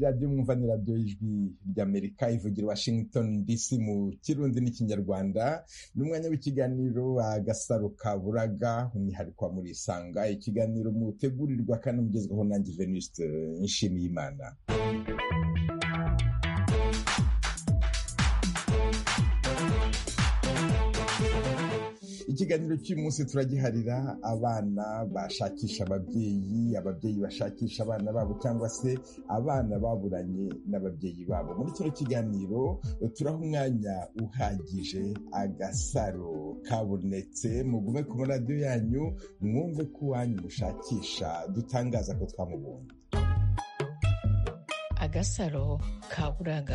radiyo mwumvanira radiyo y'ijwi ry'Amerika ivugira Washington DC mu Kirundi n'Ikinyarwanda. N'umwanya w'ikiganiro Agasaro Kaburaga, umwihariko wa Murisanga, ikiganiro mutegurirwa kandi mugezweho nanjye Venuste Nshimiyimana. Ikiganiro cy'umunsi turagiharira abana bashakisha ababyeyi bashakisha abana babo cyangwa se abana baburanye n'ababyeyi babo. Muri kino kiganiro turaha umwanya uhagije Agasaro kabonetse, mugume ku maradiyo yanyu mwumve ko wanyu mushakisha dutangaza ko twamubonye. Agasaro Kaburaga.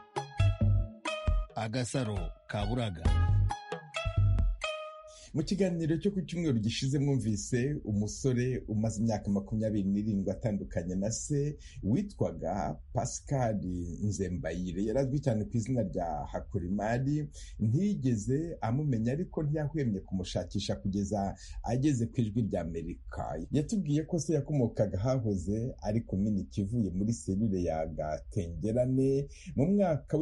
Agasaro Kaburaga. Mu kiganiro cyo ku cyumweru gishize mwumvise umusore umaze imyaka 27 atandukanye na se witwaga Pascal Nzembayire. Yarazwi cyane ku izina rya Hakurimari, ntiyigeze amumenya ariko ntiyahwemye kumushakisha kugeza ageze ku ijwi rya Amerika. Yatubwiye ko se yakomokaga hahoze ari komini Kivuye muri selule ya Gatengerane. Mu mwaka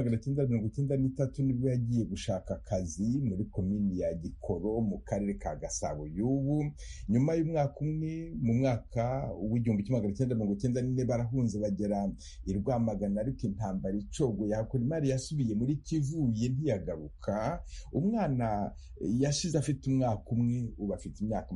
w'1993 nibwo yagiye gushaka akazi muri komini ya Gikoro mu karere ka Gasabo y'ubu. Nyuma y'umwaka umwe, mu mwaka w'1994 barahunze bagera i Rwamagana, ariko intambara icogoye Hakurimari yasubiye muri Kivuye ntiyagaruka. Umwana yashize afite umwaka umwe, ubu afite imyaka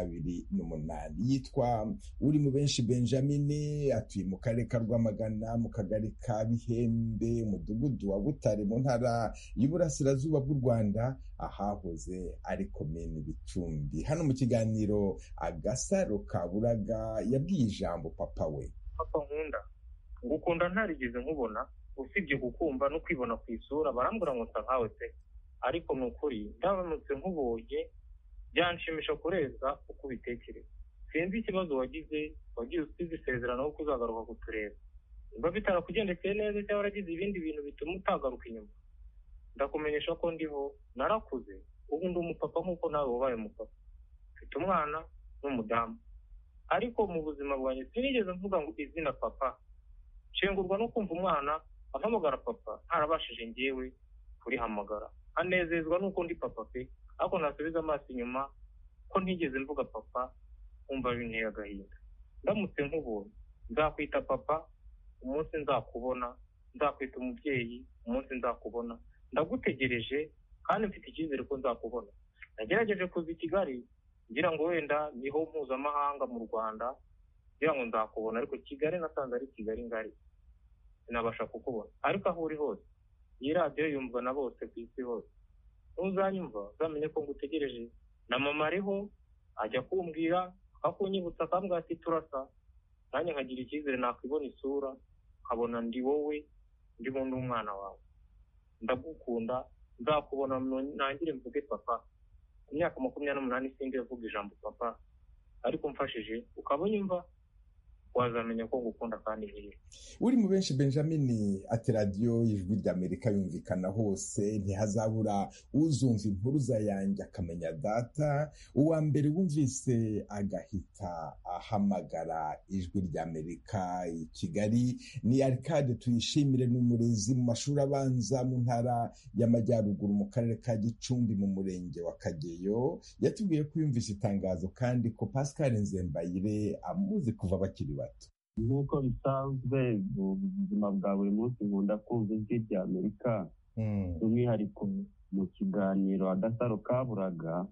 28. Yitwa uri mu benshi Benjamin, atuye mu karere ka Rwamagana mu kagari ka Bihembe, umudugudu wa Butare mu ntara y'Uburasirazuba bw'u Rwanda, ahahoze ari komini Bicumbi. Hano mu kiganiro Agasaro Kaburaga yabwiye ijambo papa we. Papa nkunda, ngukunda ntarigeze nkubona, usibye kukumva no kwibona ku isura, barambura ngo nsa nkawe pe. Ariko nukuri ndabamutse nkubonye byanshimisha kurenza uko ubitekereza. Sinzi ikibazo wagize usize isezerano ko uzagaruka kutureba. Niba bitarakugendekeye neza cyangwa waragize ibindi bintu bituma utagaruka inyuma, ndakumenyesha ko ndiho, narakuze, ubu ndi umupapa nk'uko nawe wabaye umupapa. Mfite umwana n'umudamu, ariko mu buzima bwanjye sinigeze mvuga ngo izina papa. Nshengurwa no kumva umwana ahamagara papa ntarabashije njyewe kurihamagara. Anezezwa nuko ndi papa pe, ariko nasubiza amaso inyuma ko ntigeze mvuga papa, umva binteye agahinda. Ndamutse nkubonye nzakwita papa umunsi nzakubona, nzakwita umubyeyi umunsi nzakubona. Ndagutegereje kandi mfite icyizere ko nzakubona. Nagerageje kuza i Kigali ngira ngo wenda niho mpuzamahanga mu Rwanda, ngira ngo nzakubona, ariko Kigali nasanze ari Kigali ngari, sinabasha kukubona. Ariko aho uri hose, iyi radiyo yumva na bose ku isi hose. Ntuzanyumva uzamenye ko ngutegereje. Na mama ariho ajya kumbwira, akakunyibutsa akambwira ati turasa, nanjye nkagira icyizere nakwibona isura, nkabona ndi wowe, ndimo n'umwana wawe. Ndagukunda, nzakubona nangire mvuge papa. Ku myaka 28 sindi yavuga ijambo papa, ariko mfashije ukabonyumva wazamenya ko ngukunda kandi nkiri. Uri mu benshi Benjamin ati radiyo y'ijwi ry'Amerika yumvikana hose, ntihazabura uzumva impuruza yanjye akamenya data. Uwa mbere wumvise agahita ahamagara ijwi ry'Amerika i Kigali ni Arcade Tuyishimire, n'umurezi mu mashuri abanza mu ntara y'Amajyaruguru mu karere ka Gicumbi mu murenge wa Kageyo. Yatubwiye ko yumvise itangazo kandi ko Pascal Nzembayire amuzi kuva bakiri bato. Nk'uko bisanzwe mu buzima bwa buri munsi nkunda kumva ijwi ry'Amerika, by'umwihariko mu kiganiro Agasaro Kaburaga.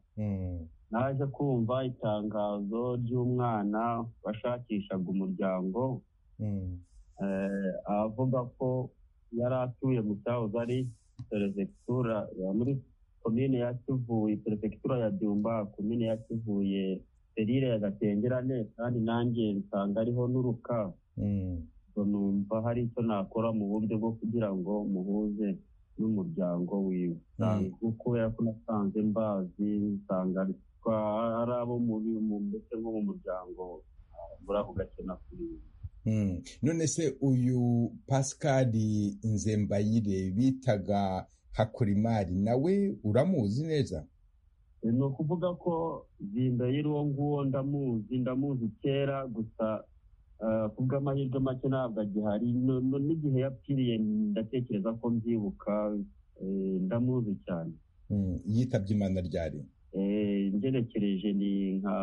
Naje kumva itangazo ry'umwana washakishaga umuryango, avuga ko yari atuye mu cyahoze ari perefegitura muri komine ya Kivuye, perefegitura ya Byumba, komine ya Kivuye, selile ya Gatengerane, kandi nanjye nsanga ariho n'uruka. Numva hari icyo nakora mu buryo bwo kugira ngo muhuze n'umuryango wiwe. Kubera ko nasanze mbazi, nsanga ari abo mbese nko mu muryango muri ako gace nakuriye. None se uyu Pascal Nzembayire bitaga Hakurimari nawe uramuzi neza? Ni ukuvuga ko Nzembayire uwo nguwo ndamuzi kera, gusa ku bw'amahirwe make ntabwo agihari n'igihe yapfiriye ndatekereza ko mbyibuka, ndamuzi cyane. yitabye Imana ryari? Ngerekereje ni nka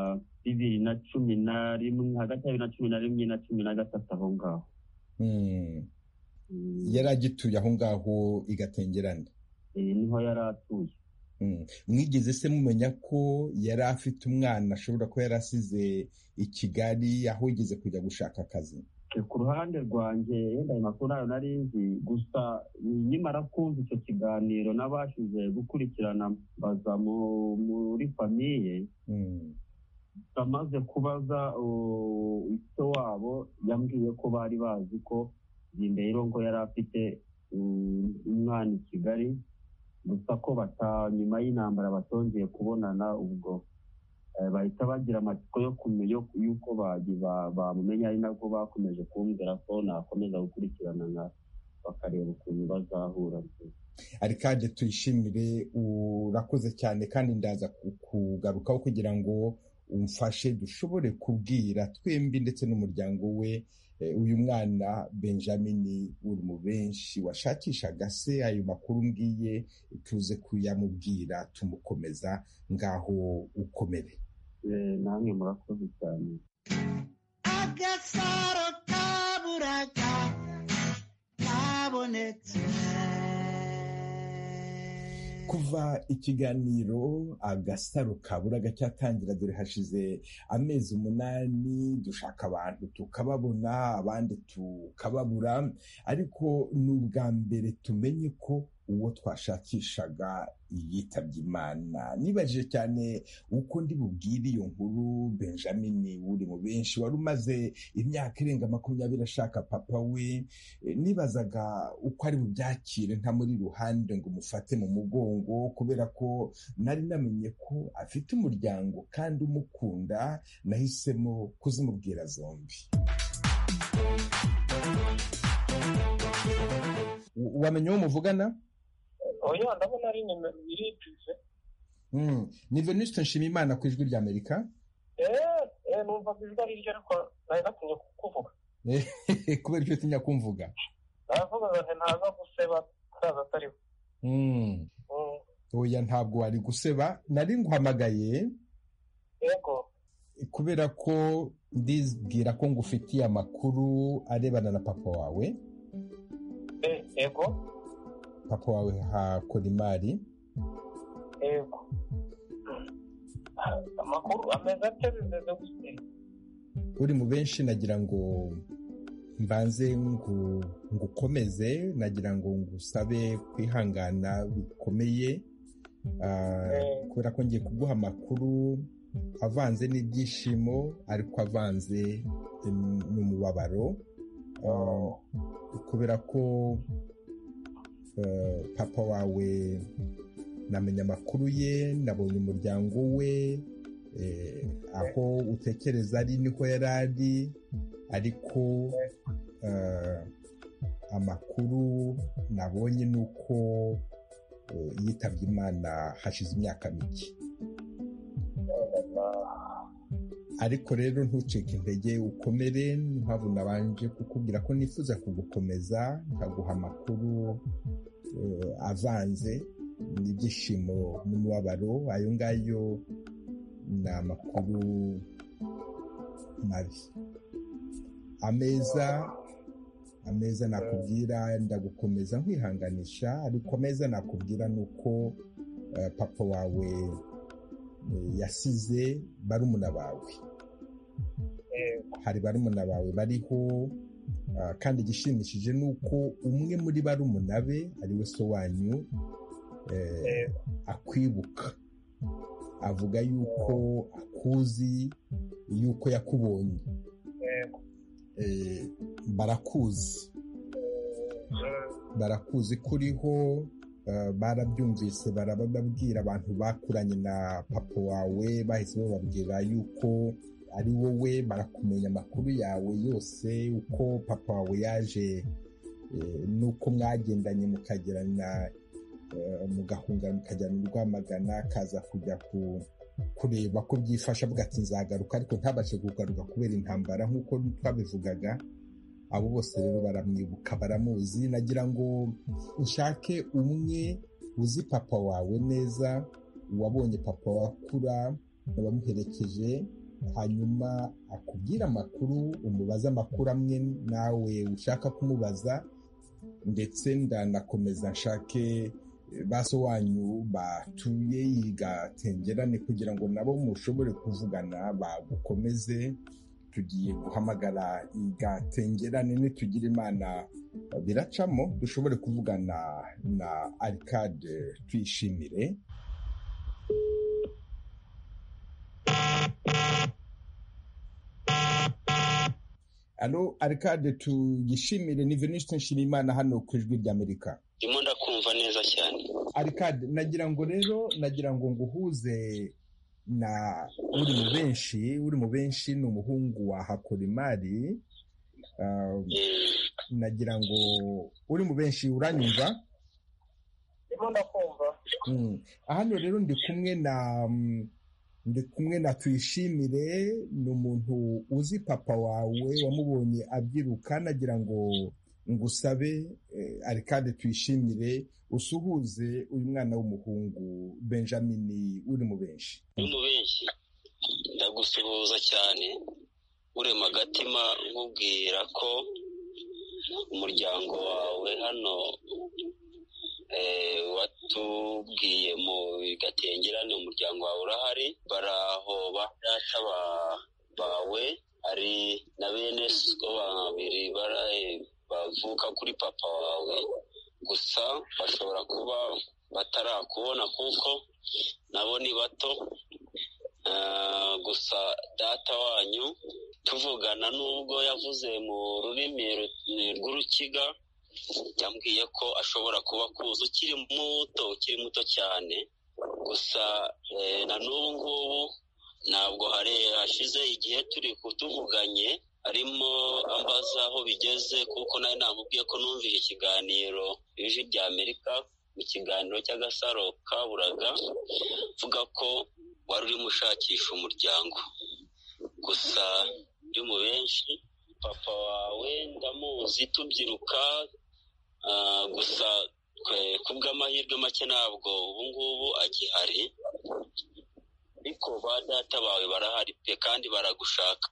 2011, hagati ya 2011 na 2013 aho ngaho. yari agituye aho ngaho i Gatengerane? Niho yari atuye. Mwigeze se mumenya ko yari afite umwana ashobora kuba yari asize i Kigali aho yigeze kujya gushaka akazi? Ku ruhande rwanjye yenda ayo makuru nayo nari nzi, gusa nimara kumva icyo kiganiro nabashije gukurikirana baza muri famiye, amaze kubaza ise wabo yambwiye ko bari bazi ko Zimbeyiro ngo yari afite umwana i Kigali, gusa ko nyuma y'intambara batongeye kubonana, ubwo bahita bagira amatsiko yo kumenya yuko bamumenya, ari nabwo bakomeje kumbwira ko nakomeza gukurikirana bakareba ukuntu bazahura. Arikade tuyishimire, urakoze cyane kandi ndaza kugarukaho kugira ngo umfashe dushobore kubwira twembi ndetse n'umuryango we uyu mwana Benjamin uri mu benshi washakishaga se. Ayo makuru ngiye tuze kuyamubwira tumukomeza, ngaho ukomere. Namwe murakoze cyane. Agasaro kaburaga kabonetse. Kuva ikiganiro Agasaro kaburaga cyatangira, dore hashize amezi 8 dushaka abantu tukababona, abandi tukababura, ariko n'ubwa mbere tumenye ko uwo twashakishaga yitabye Imana. Nibajije cyane uko ndi bubwire iyo nkuru Benjamin uri mu benshi, wari umaze imyaka irenga 20 ashaka papa we. Nibazaga uko ari bubyakire nta muri ruhande ngo mufate mu mugongo, kubera ko nari namenye ko afite umuryango kandi umukunda. Nahisemo kuzimubwira zombi. Wamenye uwo muvugana? Oya, ndabona ari nimero iripize. Ni Venuste Nshimiyimana ku Ijwi ry'Amerika? Numva ijwi ari ryo, ariko nari natinye kukuvuga. Kubera icyo utinya kumvuga? Navuga ngo ntaza guseba kaza atariho. Oya, ntabwo wari guseba, nari nguhamagaye. Yego. Kubera ko ndibwira ko ngufitiye amakuru arebana na papa wawe. Yego. Papa wawe hakora imari. Yego. Amakuru ameze ate? Bimeze gute? Uri mu benshi, nagira ngo mbanze ngukomeze, nagira ngo ngusabe kwihangana bikomeye, kubera ko ngiye kuguha amakuru avanze n'ibyishimo ariko avanze n'umubabaro, kubera ko papa wawe namenye amakuru ye, nabonye umuryango we, aho utekereza ari niho yari ari, ariko amakuru nabonye nuko yitabye Imana hashize imyaka mike. Ariko rero ntucike intege, ukomere. Mpamvu nabanje kukubwira ko nifuza kugukomeza, nkaguha amakuru avanze n'ibyishimo n'umubabaro. Ayo ngayo ni amakuru mabi. Ameza nakubwira, ndagukomeza nkwihanganisha, ariko ameza nakubwira nuko papa wawe yasize barumuna bawe. Hari barumuna bawe bariho, kandi igishimishije nuko umwe muri barumuna be ari we so wanyu akwibuka, avuga yuko akuzi, yuko yakubonye. Barakuzi kuriho, barabyumvise, barababwira abantu bakuranye na papa wawe, bahise bababwira yuko ari wowe, barakumenya amakuru yawe yose, uko papa wawe yaje, nuko mwagendanye mukagerana, mugahungana mukajyana i Rwamagana, akaza kujya kureba ko byifasha avuga ati nzagaruka, ariko ntabashe kugaruka kubera intambara nk'uko twabivugaga. Abo bose rero baramwibuka, baramuzi. Nagira ngo ushake umwe uzi papa wawe neza, wabonye papa wakura, wamuherekeje, hanyuma akubwira amakuru, umubaza amakuru amwe nawe ushaka kumubaza, ndetse ndanakomeza nshake baso wanyu batuye Igatengerane kugira ngo nabo mushobore kuvugana, bagukomeze. Tugiye guhamagara Igatengerane, nitugira Imana biracamo dushobore kuvugana na Arcade Tuyishimire. Alo Arcade Tuyishimire, ni Venuste Nshimiyimana hano ku Ijwi ry'Amerika. Ndimo ndakumva neza cyane. Arcade, nagira ngo nguhuze na uri mu benshi ni umuhungu wa Hakorimari. Nagira ngo uri mu benshi, uranyumva? Ndimo ndakumva. Hano rero ndi kumwe na Tuyishimire, ni umuntu uzi papa wawe, wamubonye abyiruka. Nagira ngo ngusabe Arcade Tuyishimire usuhuze uyu mwana w'umuhungu Benjamin uri mu benshi. Ndagusuhuza cyane urema agatima nkubwira ko umuryango wawe hano watubwiye mu Gatengerane, umuryango wawe urahari, baraho badata bawe ari na bene so babiri bavuka kuri papa wawe, gusa bashobora kuba batarakubona kuko nabo ni bato. Gusa data wanyu tuvugana, nubwo yavuze mu rurimi rw'Urukiga, yambwiye ko ashobora kuba kuza ukiri muto cyane. Gusa na n'ubu ngubu ntabwo hashize igihe turi kutuvuganye, arimo ambaza aho bigeze, kuko nawe namubwiye ko numvise ikiganiro Ijwi ry'Amerika, mu kiganiro cy'Agasaro Kaburaga, vuga ko wari urimo ushakisha umuryango. Gusa uri mu benshi, papa wawe ndamuzi tubyiruka, gusa kubw'amahirwe make ntabwo ubu ngubu agihari, ariko ba data bawe barahari pe, kandi baragushaka.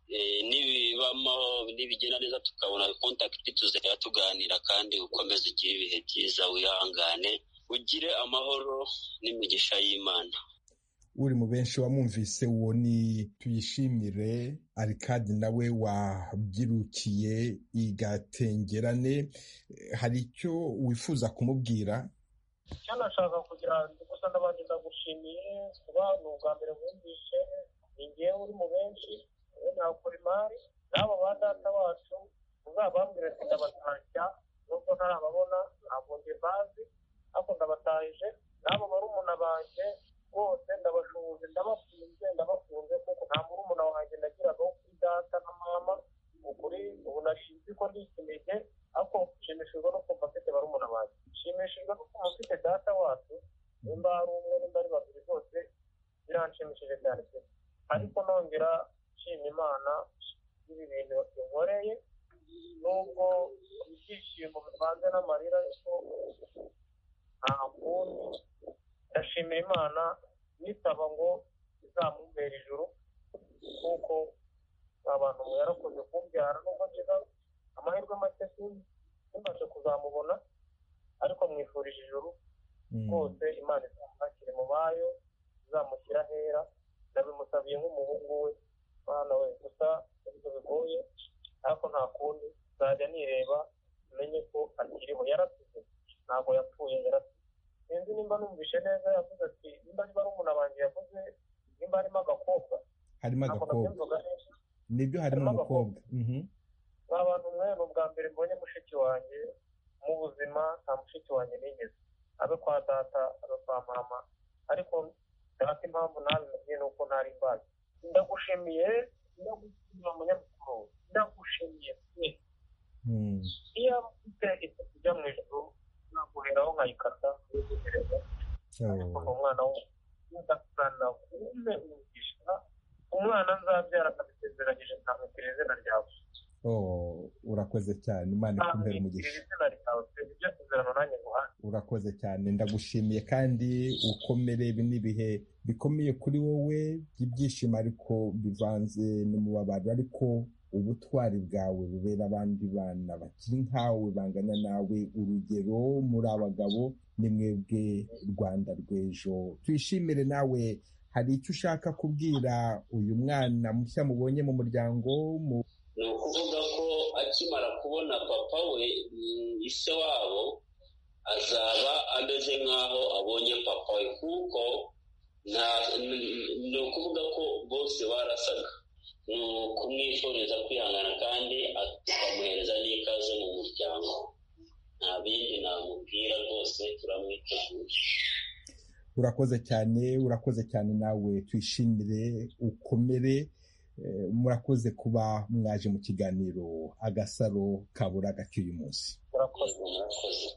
Nibigenda neza tukabona kontakiti, tuzajya tuganira, kandi ukomeze ugire ibihe byiza, wihangane, ugire amahoro n'imigisha y'Imana. Uri mu benshi wamwumvise, uwo ni Tuyishimire Arcade, nawe wabyirukiye Igatengerane. Hari icyo wifuza kumubwira? Icyo nashaka kugira gusa n'abandi ndagushimiye kuba ni ubwa mbere mwumvise, ni ngewe uri mu benshi, wowe na Hakorimari n'abo ba data bacu, uzabambwira ati ndabatashya, nubwo ntarababona ntabwo njye mbazi, ariko ndabatahije. n'abo barumuna banjye bose ndabashuhuje, ndabakunze kuko nta murumuna wanjye nagiraga wo kuri data na mama. Ukuri ubu nashize ko ndi ikinege, ariko nshimishijwe no kumva mfite barumuna banjye, nshimishijwe no kumva mfite data wacu, nimba ari umwe nimba ari babiri, bose biranshimishije cyane pe. Ariko nongera nshima Imana ibi bintu inkoreye, nubwo ibyishimo bivanze n'amarira, ariko nta kundi ndashimira Imana nisaba ngo izamumbere ijuru, kuko abantu mu yarakoze kumbyara, nubwo ngize amahirwe make simbashe kuzamubona, ariko mwifurije ijuru rwose. Imana izamwakire mu bayo, izamushyira ahera, ndabimusabiye nk'umuhungu we. Mwana we gusa ibyo bigoye, ariko nta kundi nzajya nireba menye ko akiriho. Yarasize, ntabwo yapfuye, yarasize. Sinzi nimba numvishe neza, yavuze ati nimba ari barumuna banjye, yavuze nimba harimo agakobwa. Harimo agakobwa, nibyo, harimo umukobwa. Abantu mwe ni ubwa mbere mbonye mushiki wanjye mu buzima, nta mushiki wanjye nigeze, abe kwa data abe kwa mama, ariko data impamvu nabimenye ni uko ntari mbazi. Ndagushimiye, ndagushimiye umunyamakuru, ndagushimiye pe. Iyo ufite itatu ujya mu ijuru, naguheraho nkayikata, nkugereza. Ariko umwana we nyagasana kumpe umugisha umwana nzabyara akabisezeranyije nkamwitira izina ryawe. Urakoze cyane, Imana ikumpere umugisha. Izina ryawe ibyo sezerano nanjye nguhaye. Urakoze cyane, ndagushimiye kandi ukomere. Ibi ni ibihe bikomeye kuri wowe by'ibyishimo ariko bivanze n'umubabaro, ariko ubutwari bwawe bubera abandi bana bakiri nkawe bangana nawe urugero. Muri abagabo ni mwebwe Rwanda rw'ejo. Twishimire. Nawe hari icyo ushaka kubwira uyu mwana mushya mubonye mu muryango? Ni ukuvuga ko akimara kubona papa we, ise wabo azaba ameze nk'aho abonye papa we, kuko ni ukuvuga ko bose barasaga. Ni ukumwifuriza kwihangana kandi tukamuhereza n'ikaze mu muryango. Nta bindi namubwira, rwose turamwiteguye. Urakoze cyane nawe. Twishimire, ukomere. Murakoze kuba mwaje mu kiganiro Agasaro Kaburaga cy'uyu munsi. Murakoze.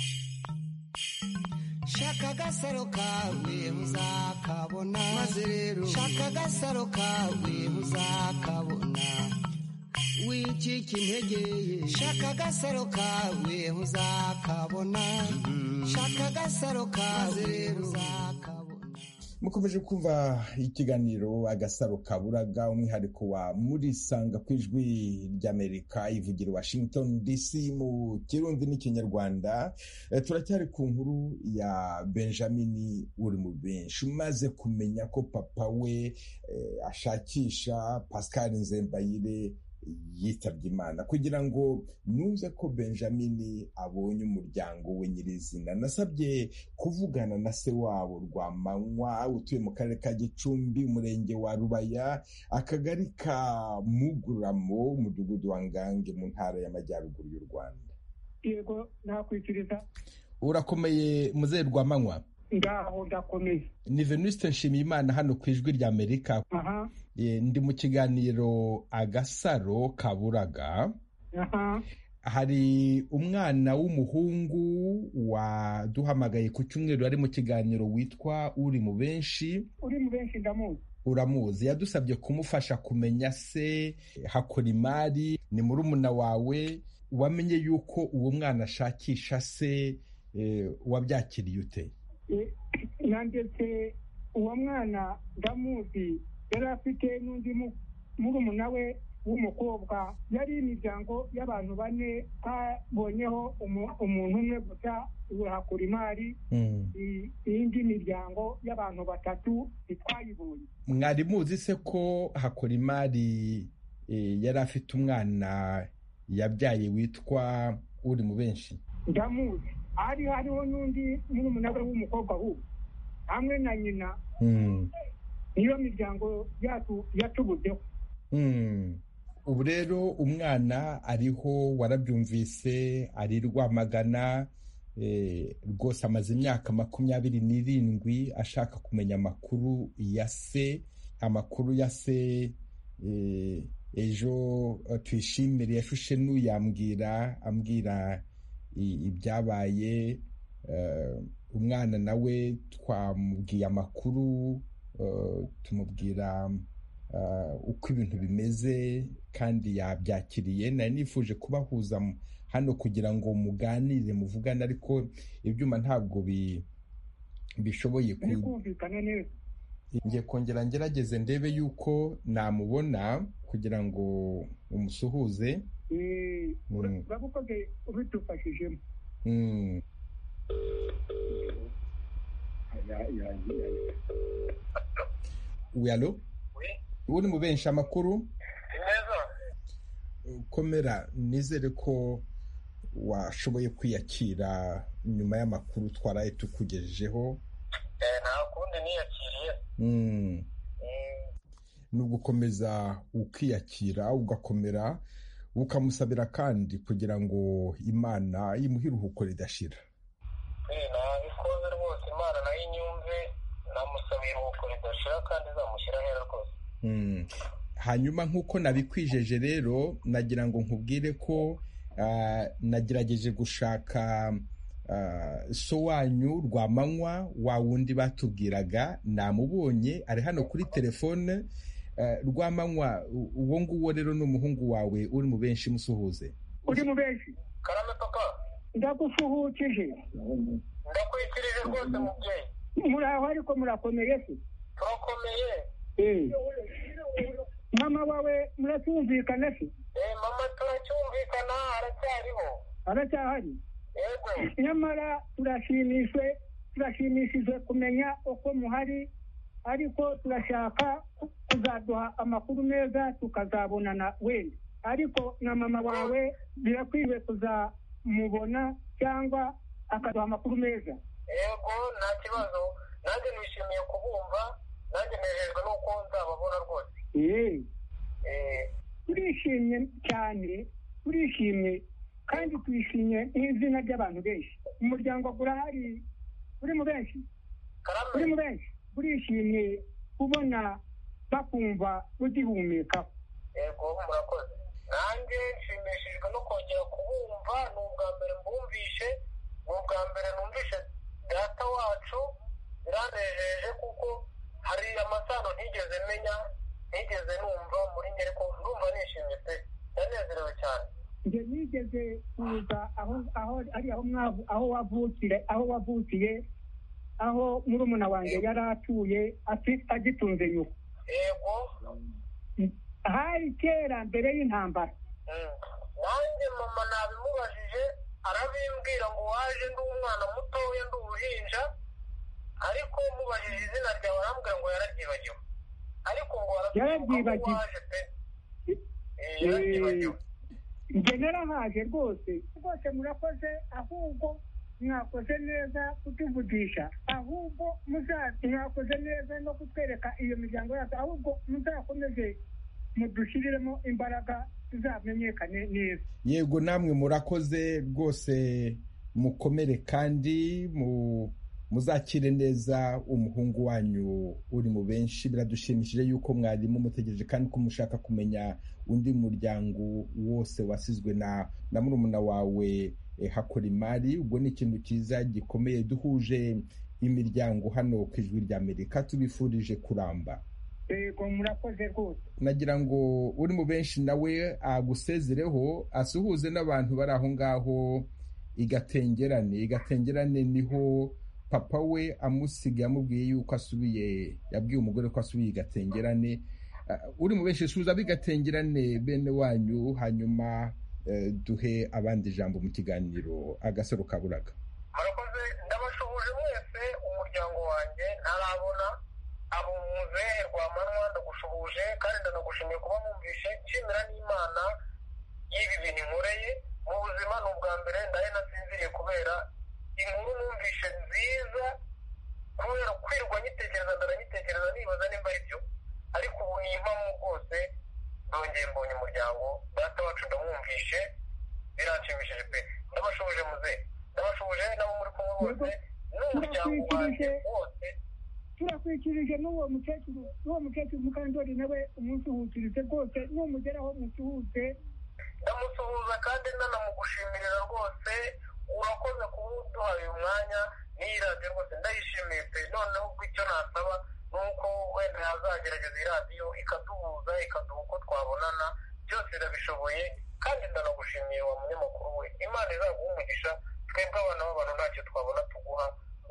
Shaka agasaro kawe uzakabona, maze rero shaka agasaro kawe uzakabona, wicika intege, shaka agasaro kawe uzakabona, shaka agasaro kawe uzakabona. Mukomeje kumva ikiganiro Agasaro Kaburaga, umwihariko wa Murisanga ku ijwi ry'Amerika ivugira Washington DC mu Kirundi n'Ikinyarwanda. Turacyari ku nkuru ya Benjamin uri mu benshi umaze kumenya ko papa we ashakisha Pascal Nzembayire yitabye Imana. Kugira ngo numve ko Benjamin abonye umuryango we nyirizina, nasabye kuvugana na se wabo Rwamanywa utuye mu karere ka Gicumbi, umurenge wa Rubaya, akagari ka Muguramo, umudugudu wa Ngange, mu ntara y'Amajyaruguru y'u Rwanda. Yego, nakwikiriza. Urakomeye muzehe Rwamanywa? Ngaho ndakomeye. Ni Venuste Nshimiyimana hano ku ijwi ry'Amerika. Ndi mu kiganiro Agasaro Kaburaga. Hari umwana w'umuhungu waduhamagaye ku cyumweru ari mu kiganiro witwa Uri mu benshi. Uri mu benshi ndamuzi. Uramuzi. Yadusabye kumufasha kumenya se Hakorimari, ni murumuna wawe. Wamenye yuko uwo mwana ashakisha se, wabyakiriye ute? Nandetse uwo mwana ndamuzi, yari afite n'undi murumuna we w'umukobwa. Yari imiryango y'abantu bane, habonyeho umuntu umwe gusa Hakorimari, iyindi miryango y'abantu batatu ntitwayibonye. Mwari muzi se ko Hakorimari yari afite umwana yabyaye witwa Uri mu benshi? Ndamuzi. Hariho n'undi murumuna we w'umukobwa ahubwo hamwe na nyina. Niyo miryango yatubuzeho. Ubu rero umwana ariho, warabyumvise, ari Rwamagana. Rwose amaze imyaka 27 ashaka kumenya amakuru ya se. Amakuru ya se ejo Twishimire yashushe ambwira ibyabaye. Umwana nawe twamubwiye amakuru, tumubwira uko ibintu bimeze kandi yabyakiriye. Nari nifuje kubahuza hano kugira ngo muganire, muvugane, ariko ibyuma ntabwo bishoboye kumvikana neza. Ngiye kongera ngerageze ndebe yuko namubona kugira ngo umusuhuze. Urabukoze ubidufashijemo. Alo? Uri mu benshi amakuru? Komera, nizere ko washoboye kwiyakira nyuma y'amakuru twaraye tukugejejeho. Nta kundi niyakiriye. Ni ugukomeza ukiyakira, ugakomera, ukamusabira kandi kugira ngo Imana imuhe iruhuko ridashira. Nabikoze rwose, Imana nayo inyumve, namusabira iruhuko ridashira kandi izamushyira ahera rwose. Hanyuma nk'uko nabikwijeje rero, nagira ngo nkubwire ko nagerageje gushaka so wanyu Rwamanywa wa wundi batubwiraga namubonye ari hano kuri telefone. Rwamanywa uwo nguwo rero ni umuhungu wawe uri mu benshi musuhuze. uri mu benshi karame papa ndagusuhukije ndakwikirije rwose mubyeyi muraho ariko murakomeye se turakomeye mama wawe muracyumvikana se mama turacyumvikana aracyahari yego nyamara turashimishijwe kumenya uko muhari ariko turashaka kuzaduha amakuru meza tukazabonana wenda ariko na mama wawe birakwiye kuzamubona cyangwa akaduha amakuru meza. Yego nta kibazo nanjye nishimiye kubumva nanjye nejejwe n'uko nzababona rwose. Turishimye cyane turishimye kandi twishimye n'izina ry'abantu benshi umuryango urahari uri mu benshi turishimye kubona bakumva ugihumeka. Yego murakoze nanjye nshimishijwe no kongera kubumva ni ubwa mbere mbumvishe ni ubwa mbere numvishe data wacu biranejeje kuko hari amasano ntigeze menya ntigeze numva muri njye ariko ndumva nishimye pe ndanezerewe cyane. njye nigeze kuza aho wavukiye aho murumuna wanjye yari atuye agitunze nyuko. Yego hari kera mbere y'intambara. nanjye mama nabimubajije arabimbwira ngo waje ndi umwana mutoya ndi uruhinja ariko mubajije izina ryawe arambwira ngo yararyibagiwe ariko ngo yararyibagiwe pe yararyibagiwe. njye narahaje rwose murakoze ahubwo mwakoze neza kutuvugisha ahubwo mwakoze neza no kutwereka iyo miryango yacu ahubwo muzakomeze mudushyiriremo imbaraga tuzamenyekane neza. Yego namwe murakoze rwose mukomere kandi muzakire neza umuhungu wanyu uri mu benshi. Biradushimishije yuko mwarimu mutegereje kandi ko mushaka kumenya undi muryango wose wasizwe na murumuna wawe Hakorimari. Ubwo ni ikintu cyiza gikomeye duhuje imiryango hano ku Ijwi ry'Amerika tubifurije kuramba. Yego murakoze rwose. Nagira ngo uri mu benshi nawe agusezereho asuhuze n'abantu bari aho ngaho Igatengerane niho papa we amusiga amubwiye yuko yabwiye umugore ko asubiye Igatengerane. Uri mu benshi suza bigatengerane bene wanyu hanyuma duhe abandi ijambo mu kiganiro Agasaro Kaburaga. Murakoze ndabashuhuje mwese umuryango wanjye ntarabona abo muzehe Rwamanywa ndagushuhuje kandi ndanagushimiye kuba mwumvishe nshimira n'Imana y'ibi bintu inkoreye mu buzima ni ubwa mbere ndahe nasinziriye kubera inkuru numvishe nziza kubera kwirwa nyitekereza ndaranyitekereza nibaza nimba ari byo ariko ubu ni impamo rwose nongeye mbonye umuryango data wacu ndamwumvishe biranshimishije pe. Ndabashuhuje muzehe ndabashuhuje n'abo muri kumwe bose n'umuryango wanjye wose. turakwikirije n'uwo mukecuru Mukandori nawe umusuhukirize rwose numugeraho musuhuze. ndamusuhuza kandi ndanamugushimira rwose urakoze kuba uduhaye uyu mwanya n'iyi radiyo rwose ndayishimiye pe. noneho ubwo icyo nasaba ni uko wenda yazagerageza iyi radiyo ikaduhuza ikaduha uko twabonana byose irabishoboye kandi ndanagushimiye wa munyamakuru we. Imana izaguha umugisha twebwe abana b'abantu ntacyo twabona tuguha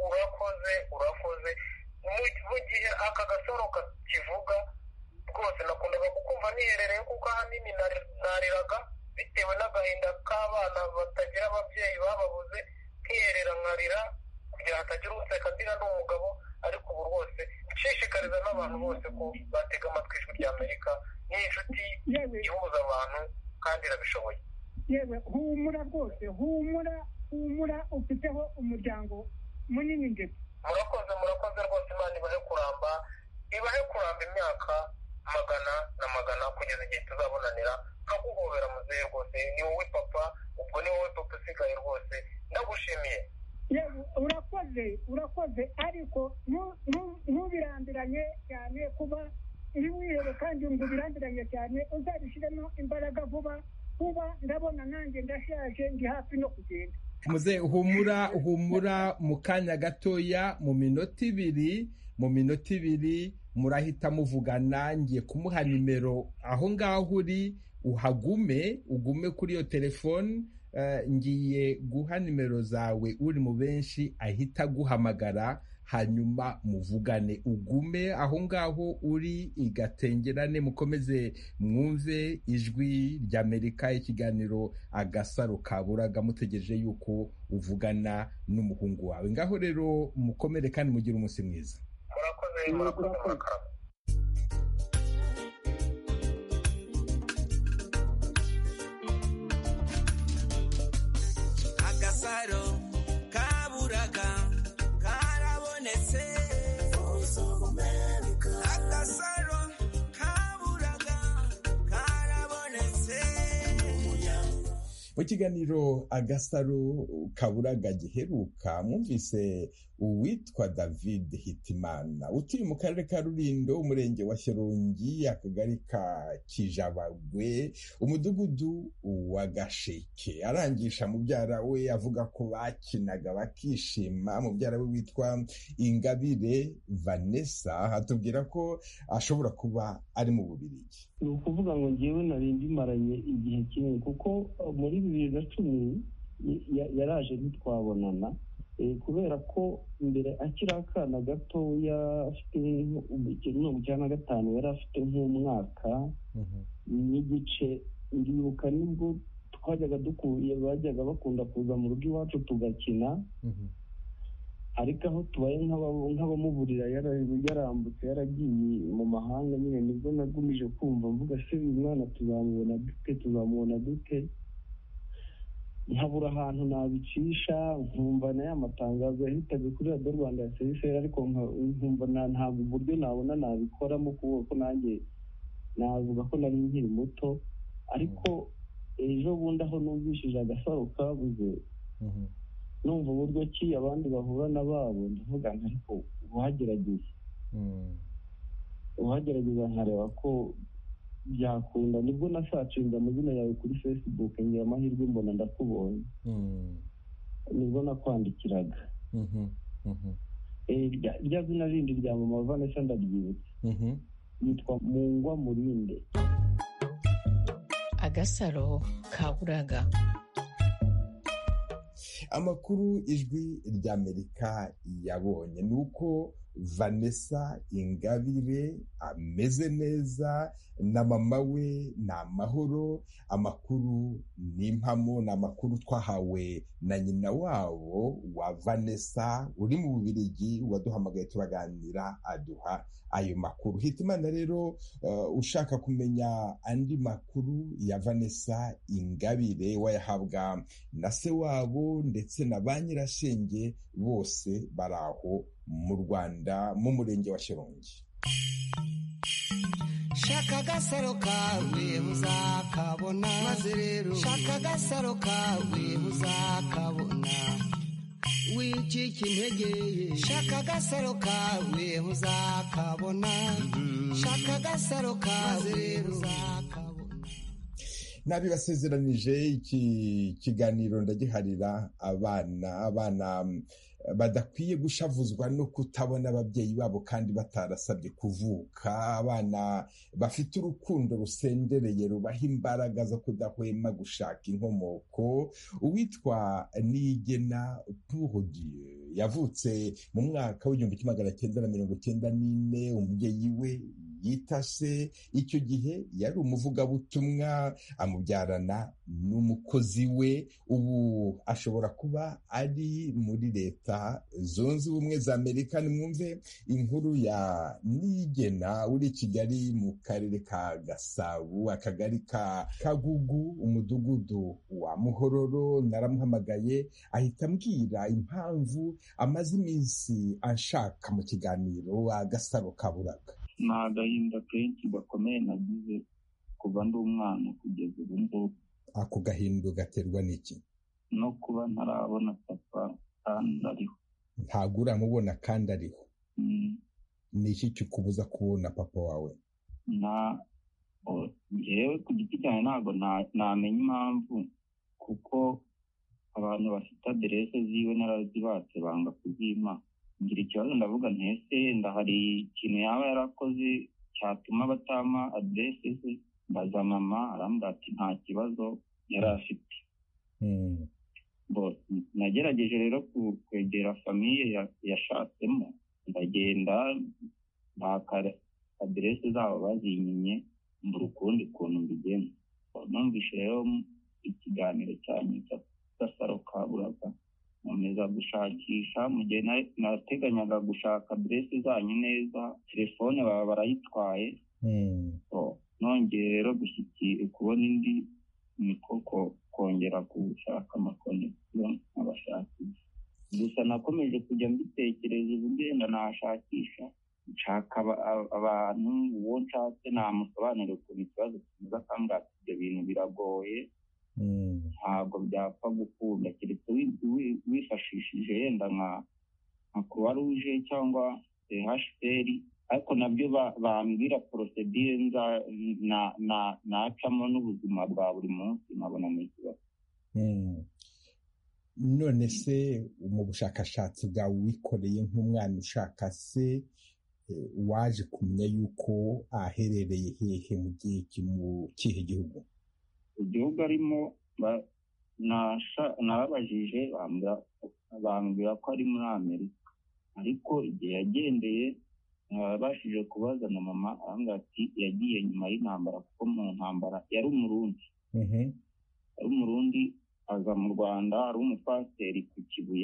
urakoze mu gihe aka gasaro kivuga rwose nakundaga kukumva niherereye kuko ahanini nariraga bitewe n'agahinda k'abana batagira ababyeyi bababuze nkiherera nkarira kugira hatagira unseka ndira n'umugabo ariko ubu rwose nshishikariza n'abantu bose ko batega amatwi Ijwi ry'Amerika ni inshuti ihuza abantu kandi irabishoboye. yewe humura rwose humura ufiteho umuryango munini ndetse. murakoze rwose Imana ibahe kuramba imyaka magana kugeza igihe tuzabonanira nkaguhobera muzehe rwose ni wowe papa ubwo ni wowe papa usigaye rwose ndagushimiye. urakoze ariko ntubirambiranye cyane kuba ntiwihebe kandi ngo ubirambiranye cyane uzabishyiremo imbaraga vuba kuba ndabona nanjye ndashaje ndi hafi no kugenda. muze humura mu kanya gatoya, mu minota ibiri murahita muvugana. Ngiye kumuha nimero aho ngaho uri, ugume kuri iyo telefone. Ngiye guha nimero zawe uri mu benshi, ahita guhamagara hanyuma muvugane. Ugume aho ngaho uri igatengerane, mukomeze mwumve ijwi ry'Amerika, ikiganiro Agasaro Kaburaga, mutegereje yuko uvugana n'umuhungu wawe. Ngaho rero mukomere kandi mugire umunsi mwiza. murakoze. Agasaro Kaburaga karabonetse. Agasaro Kaburaga karabonetse. Mu kiganiro Agasaro Kaburaga giheruka mwumvise uwitwa David Hitimana utuye mu karere ka Rulindo, umurenge wa Shyorongi, akagari ka Kijabagwe, umudugudu wa Gasheke. Arangisha mubyara we avuga ko bakinaga bakishima. Mubyara we witwa Ingabire Vanessa atubwira ko ashobora kuba ari mu Bubiligi. Ni ukuvuga ngo ngewe nari ndimaranye igihe kinini, kuko muri 2010 yaraje ntitwabonana, kubera ko mbere akiri akana gatoya afite mu cyana gatanu, yari afite nk'umwaka n'igice. Ndibuka nibwo twajyaga bajyaga bakunda kuza mu rugo iwacu tugakina, ariko aho tubaye nk'abamuburira yarambutse yaragiye mu mahanga, nyine nibwo nagumije kumva mvuga se uyu mwana tuzamubona dute, nkabura ahantu nabicisha, nkumva na ya matangazo yahitaga kuri Radio Rwanda ya CSR, ariko nkumva ntabwo uburyo nabona nabikoramo, kuko nanjye navuga ko nari nkiri muto. Ariko ejo bundi aho numvishije Agasaro Kabuze, numva uburyo ki abandi bahura n'ababo, ndavuga nti ariko uhagerageza nkareba ko byakunda. Nibwo nasacinga amazina yawe kuri Facebook, ngira amahirwe mbona ndakubonye, nibwo nakwandikiraga. Rya zina rindi rya mama Vanessa ndaryibutse, yitwa Mungwa Murinde. Agasaro Kaburaga. Amakuru ijwi ry'Amerika yabonye ni uko Vanessa Ingabire ameze neza na mama we ni amahoro. Amakuru ni impamo, ni amakuru twahawe na nyina wabo wa Vanessa uri mu Bubiligi, waduhamagaye turaganira aduha ayo makuru. Hitimana rero ushaka kumenya andi makuru ya Vanessa Ingabire wayahabwa na se wabo ndetse na ba nyirasenge, bose baraho mu Rwanda mu murenge wa Shyorongi. Shaka agasaro kawe uzakabona, maze rero shaka agasaro kawe uzakabona, wicika intege. Shaka agasaro kawe uzakabona, shaka agasaro kawe uzakabona. Nabibasezeranije iki kiganiro ndagiharira abana badakwiye gushavuzwa no kutabona ababyeyi babo kandi batarasabye kuvuka, abana bafite urukundo rusendereye rubaha imbaraga zo kudahwema gushaka inkomoko. Uwitwa Niyigena Pour Dieu yavutse mu mwaka w'1994. umubyeyi we yitase icyo gihe yari umuvugabutumwa, amubyarana n'umukozi we. Ubu ashobora kuba ari muri Leta Zunze Ubumwe za Amerika. Nimwumve inkuru ya Niyigena uri Kigali mu karere ka Gasabo, akagari ka Kagugu, umudugudu wa Muhororo. Naramuhamagaye ahita ambwira impamvu amaze iminsi anshaka mu kiganiro Agasaro Kaburaga. Ni agahinda kenshi gakomeye nagize kuva ndi umwana kugeza ubu ngubu. Ako gahinda gaterwa n'iki? No kuba ntarabona papa kandi ariho. Ntabwo uramubona kandi ariho? Ni iki kikubuza kubona papa wawe? njyewe ku giti cyanjye ntabwo namenya impamvu, kuko abantu bafite aderese ziwe narazibatse banga kuzimpa. Ngira ikibazo ndavuga ntese wenda hari ikintu yaba yarakoze cyatuma batampa aderese ze. Mbaza mama arambwira ati nta kibazo yari afite. Nagerageje rero kwegera famiye yashatsemo, ndagenda baka aderese zabo bazinyinye, mbura ukundi kuntu mbigenza. Numvise rero ikiganiro cyanyu cy'Agasaro Kaburaga, nkomeza gushakisha. Mu gihe nateganyaga gushaka aderese zanyu neza, telefone baba barayitwaye. Nongeye rero gushyikira kubona indi mikoko, kongera gushaka amakonegisiyo nk'abashakisha. Gusa nakomeje kujya mbitekereza uburyo wenda nashakisha, nshaka abantu, uwo nshatse namusobanurira ukuntu ikibazo kimeze, akambwira ati ibyo bintu biragoye, ntabwo byapfa gukunda, keretse wifashishije yenda nka Croix Rouge cyangwa HCR, ariko nabyo bambwira porosedire nacamo n'ubuzima bwa buri munsi, nkabona ni ikibazo. None se mu bushakashatsi bwawe wikoreye nk'umwana ushaka se, waje kumenya yuko aherereye hehe, mu kihe gihugu? Igihugu arimo narabajije, bambwira ko ari muri Amerika, ariko igihe yagendeye nabashije kubaza na mama, arambwira ati yagiye nyuma y'intambara, kuko mu ntambara yari umurundi aza mu Rwanda, ari umupasiteri ku Kibuye.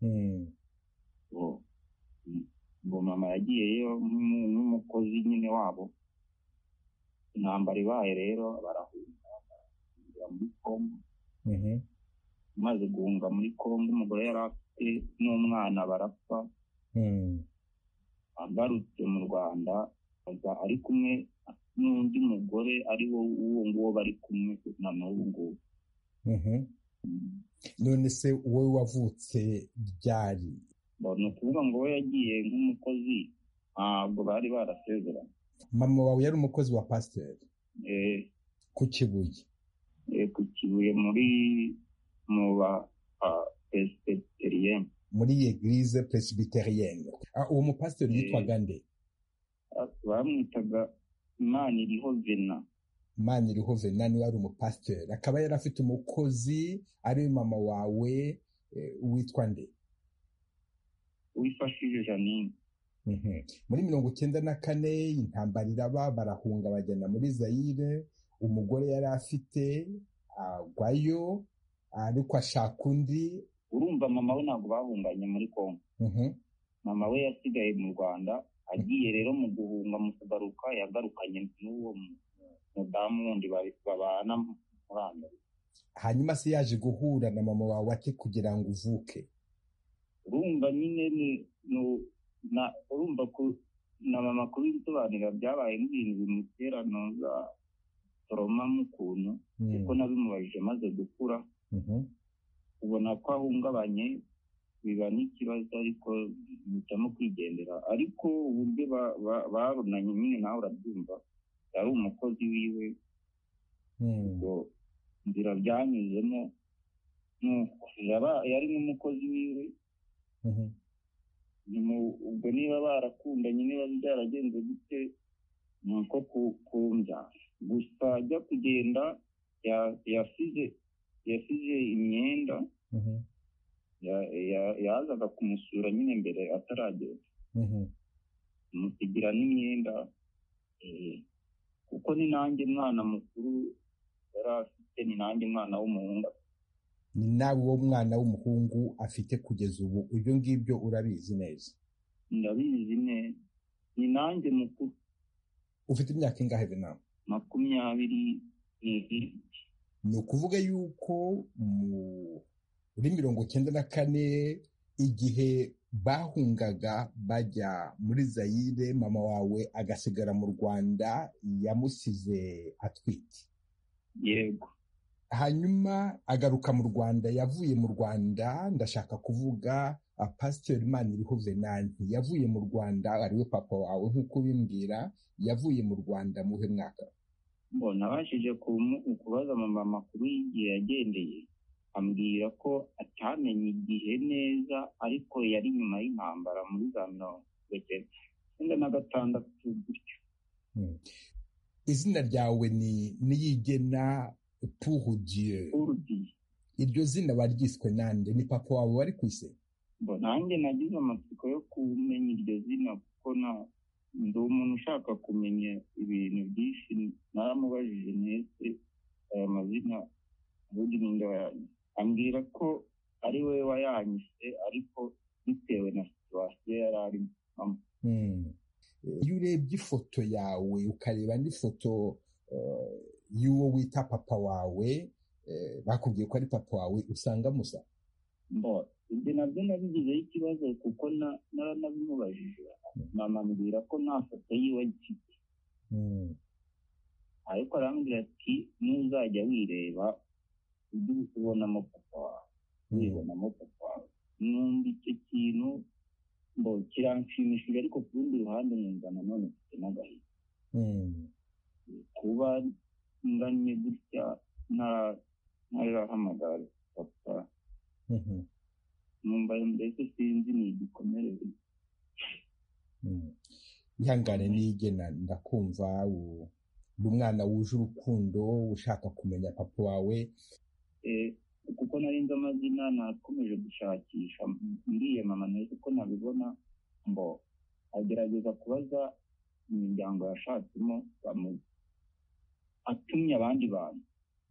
ngo mama yagiyeyo nk'umukozi nyine wabo. Intambara ibaye rero barahunga muri Kongo. Maze guhunga muri Kongo, umugore yari afite n'umwana barapfa. Agarutse mu Rwanda aza ari kumwe n'undi mugore ari wo uwo nguwo bari kumwe na n'ubu ngubu. None se wowe wavutse ryari? Ni ukuvuga ngo we yagiye nk'umukozi, ntabwo bari barasezeranye. Mama wawe yari umukozi wa pasiteri ku Kibuye? Ku Kibuye mu ba Presbyterienne, muri Eglise Presbyterienne. Uwo mupasiteri yitwaga nde? Bamwitaga Maniriho Vena. Maniriho Vena niwe wari umupasiteri, akaba yari afite umukozi ari mama wawe witwa nde? Wifashije Janine. Muri 1994 intambara iraba, barahunga bajyana muri Zaire. Umugore yari afite agwayo, ariko ashaka undi. Urumva mama we ntabwo bahunganye muri Kongo. Mama we yasigaye mu Rwanda, agiye rero mu guhunga mu kugaruka yagarukanye n'uwo mudamu wundi babana muri Amerika. Hanyuma se yaje guhura na mama wawe ate kugira ngo uvuke? Urumva nyine urumva ko na mama kubisobanurira byabaye nk'ibintu bimuterano za toroma mu kuntu, kuko nabimubajije maze gukura. Ubona ko ahungabanye, biba n'ikibazo, ariko mpitamo kwigendera. Ariko uburyo babonanye nyine nawe urabyumva, yari umukozi wiwe, ubwo nzira byanyuzemo, yari n'umukozi wiwe. Ubwo niba barakundanye, niba byaragenze gute, ni uko kumbyara. Gusa ajya kugenda yasize imyenda, yazaga kumusura nyine mbere ataragenda, amusigira n'imyenda, kuko ni nanjye mwana mukuru yari afite, ni nanjye mwana w'umuhungu. Ni nawe uwo mwana w'umuhungu afite kugeza ubu? Ibyo ngibyo urabizi neza? Ndabizi neza, ni nanjye mukuru. Ufite imyaka ingahe Vena? 20. Ni ukuvuga yuko muri 1994 igihe bahungaga bajya muri Zaire, mama wawe agasigara mu Rwanda, yamusize atwite? Yego. Hanyuma agaruka mu Rwanda. Yavuye mu Rwanda, ndashaka kuvuga Pasiteri Maniriho Venanti yavuye mu Rwanda, ariwe papa wawe nk'uko bimbwira, yavuye mu Rwanda muhe mwaka? nabashije kubaza mama amakuru y'igihe yagendeye, ambwira ko atamenye igihe neza, ariko yari nyuma y'intambara muri za 1996 gutyo. Izina ryawe ni Niyigena Pour Dieu. Iryo zina waryiswe nande? Ni papa wawe wari ku isi? Nanjye nagize amatsiko yo kumenya iryo zina kuko ndi umuntu ushaka kumenya ibintu byinshi. Naramubajije nese aya mazina ubundi ninde wayanyise, ambwira ko ari we wayanyise, ariko bitewe na situwasiyo yari arimo. Iyo urebye ifoto yawe ukareba n'ifoto y'uwo wita papa wawe, bakubwiye ko ari papa wawe, usanga musa? Ibyo nabyo nabigizeho ikibazo kuko naranabimubajije, mama ambwira ko nta foto yiwe agifite, ariko arambwira ati nuzajya wireba ujye ubonamo papa wawe, wibonamo papa wawe. Numva icyo kintu kiranshimishije, ariko ku rundi ruhande numva nanone mfite n'agahinda kuba nganye gutya ntarahamagara papa. Numva mbese sinzi ni igikomere. Ihangane Niyigena, ndakumva uri umwana wuje urukundo ushaka kumenya papa wawe. Kuko nari nzi amazina, nakomeje gushakisha, mbwiye mama neza uko nabibona, agerageza kubaza imiryango yashatsemo, atumye abandi bantu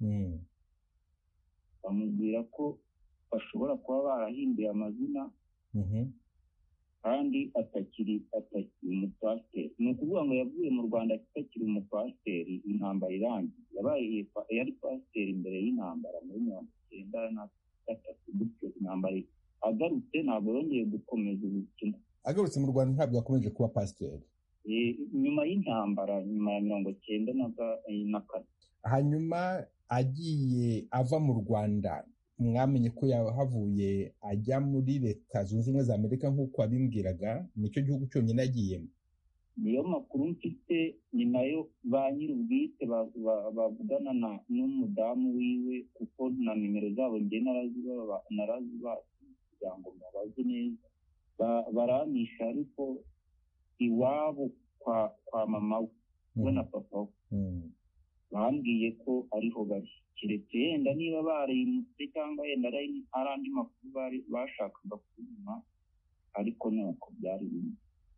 bamubwira ko bashobora kuba barahinduye amazina kandi atakiri umupasiteri. Ni ukuvuga ngo yavuye mu Rwanda atakiri umupasiteri, intambara irangiye, yari pasiteri imbere y'intambara muri 1993 gutyo. Intambara agarutse ntabwo yongeye gukomeza ubutumwa. Agarutse mu Rwanda ntabwo yakomeje kuba pasiteri nyuma y'intambara, nyuma ya 1994. Hanyuma agiye ava mu Rwanda, mwamenye ko yahavuye ajya muri Leta Zunze Ubumwe za Amerika nk'uko wabimbwiraga? Nicyo gihugu cyonyine agiyemo? Niyo makuru mfite, ni nayo ba nyir'ubwite bavugana n'umudamu wiwe, kuko na nimero zabo njye narazibaha kugira ngo mbabaze neza. Baramisha ariko iwabo kwa mama we na papa we. Bambwiye ko ariho bari, keretse yenda niba barimutse cyangwa yenda ari andi makuru bashakaga kumenya, ariko nuko byari bimwe.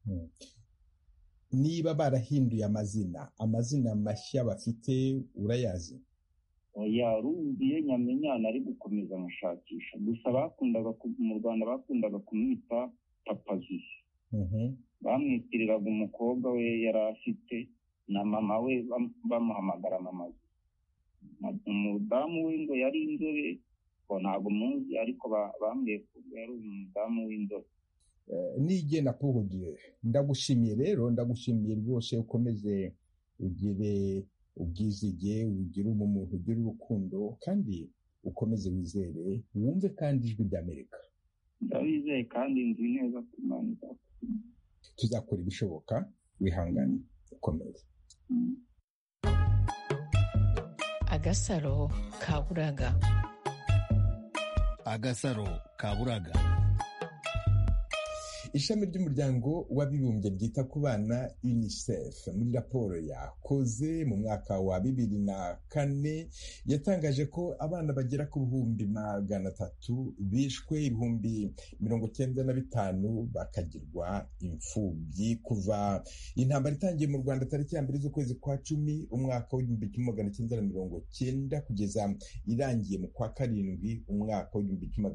Niba barahinduye amazina mashya bafite urayazi? Yarumviye nyamenya ari gukomeza amashakisha, gusa mu Rwanda bakundaga kumwita Papa Zuzu. Bamwitiriraga umukobwa we yari afite, na mama we bamuhamagara mama. Umudamu we ngo yari inzobe, ntabwo muzi, ariko bambwiye ko yari umudamu w'inzobe. Niyigena Pour Dieu, ndagushimiye rero, ndagushimiye rwose. Ukomeze ugire ubwizige, ugire umuntu, ugire urukundo, kandi ukomeze wizere, wumve kandi ijwi ry'Amerika. Ndabizeye kandi nzi neza ko Imana izakubwira. Tuzakora ibishoboka, wihangane, ukomeze. Agasaro Kaburaga. Agasaro Kaburaga. Ishami ry'umuryango w'abibumbye ryita ku bana UNICEF muri raporo yakoze mu mwaka wa 2004 yatangaje ko abana bagera ku 300,000 bishwe, 95,000 bakagirwa imfubyi kuva intambara itangiye mu Rwanda tariki ya 1 z'ukwezi kwa 10 umwaka wa 1990 kugeza irangiye mu kwa 7 umwaka wa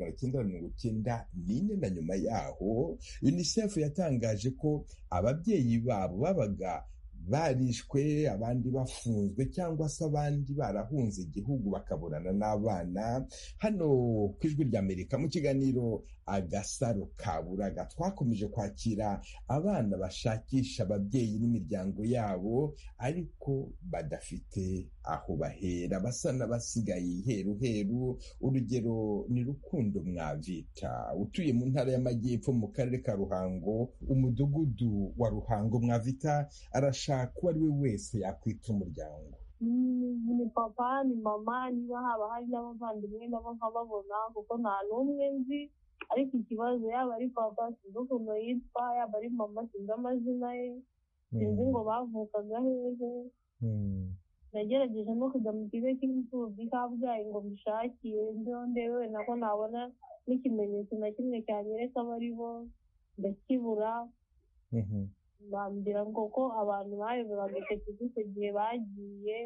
1994. Na nyuma yaho UNICEF yatangaje ko ababyeyi babo babaga barishwe, abandi bafunzwe, cyangwa se abandi barahunze igihugu bakaburana n'abana. Hano ku ijwi ry'Amerika mu kiganiro Agasaro Kaburaga twakomeje kwakira abana bashakisha ababyeyi n'imiryango yabo, ariko badafite aho bahera, basa n'abasigaye heruheru. Urugero ni Rukundo Mwavita utuye mu ntara y'Amajyepfo mu karere ka Ruhango, umudugudu wa Ruhango. Mwavita arashaka uwo ari we wese yakwita umuryango. ni papa ni mama, niba haba hari n'abavandimwe nabo nkababona kuko nta n'umwe nzi, ariko ikibazo yaba ari papa sinzi ukuntu yitwa, yaba ari mama sinzi amazina ye, sinzi ngo bavukaga hehe. Nagerageje no kujya mu kigo cy'imfubyi Kabgayi ngo mbishakiye ndebe wenda ko nabona n'ikimenyetso na kimwe cyanyereka abo ari bo, ndakibura. Bambwira ngo ko abantu bayoboraga icyo kigo icyo gihe bagiye,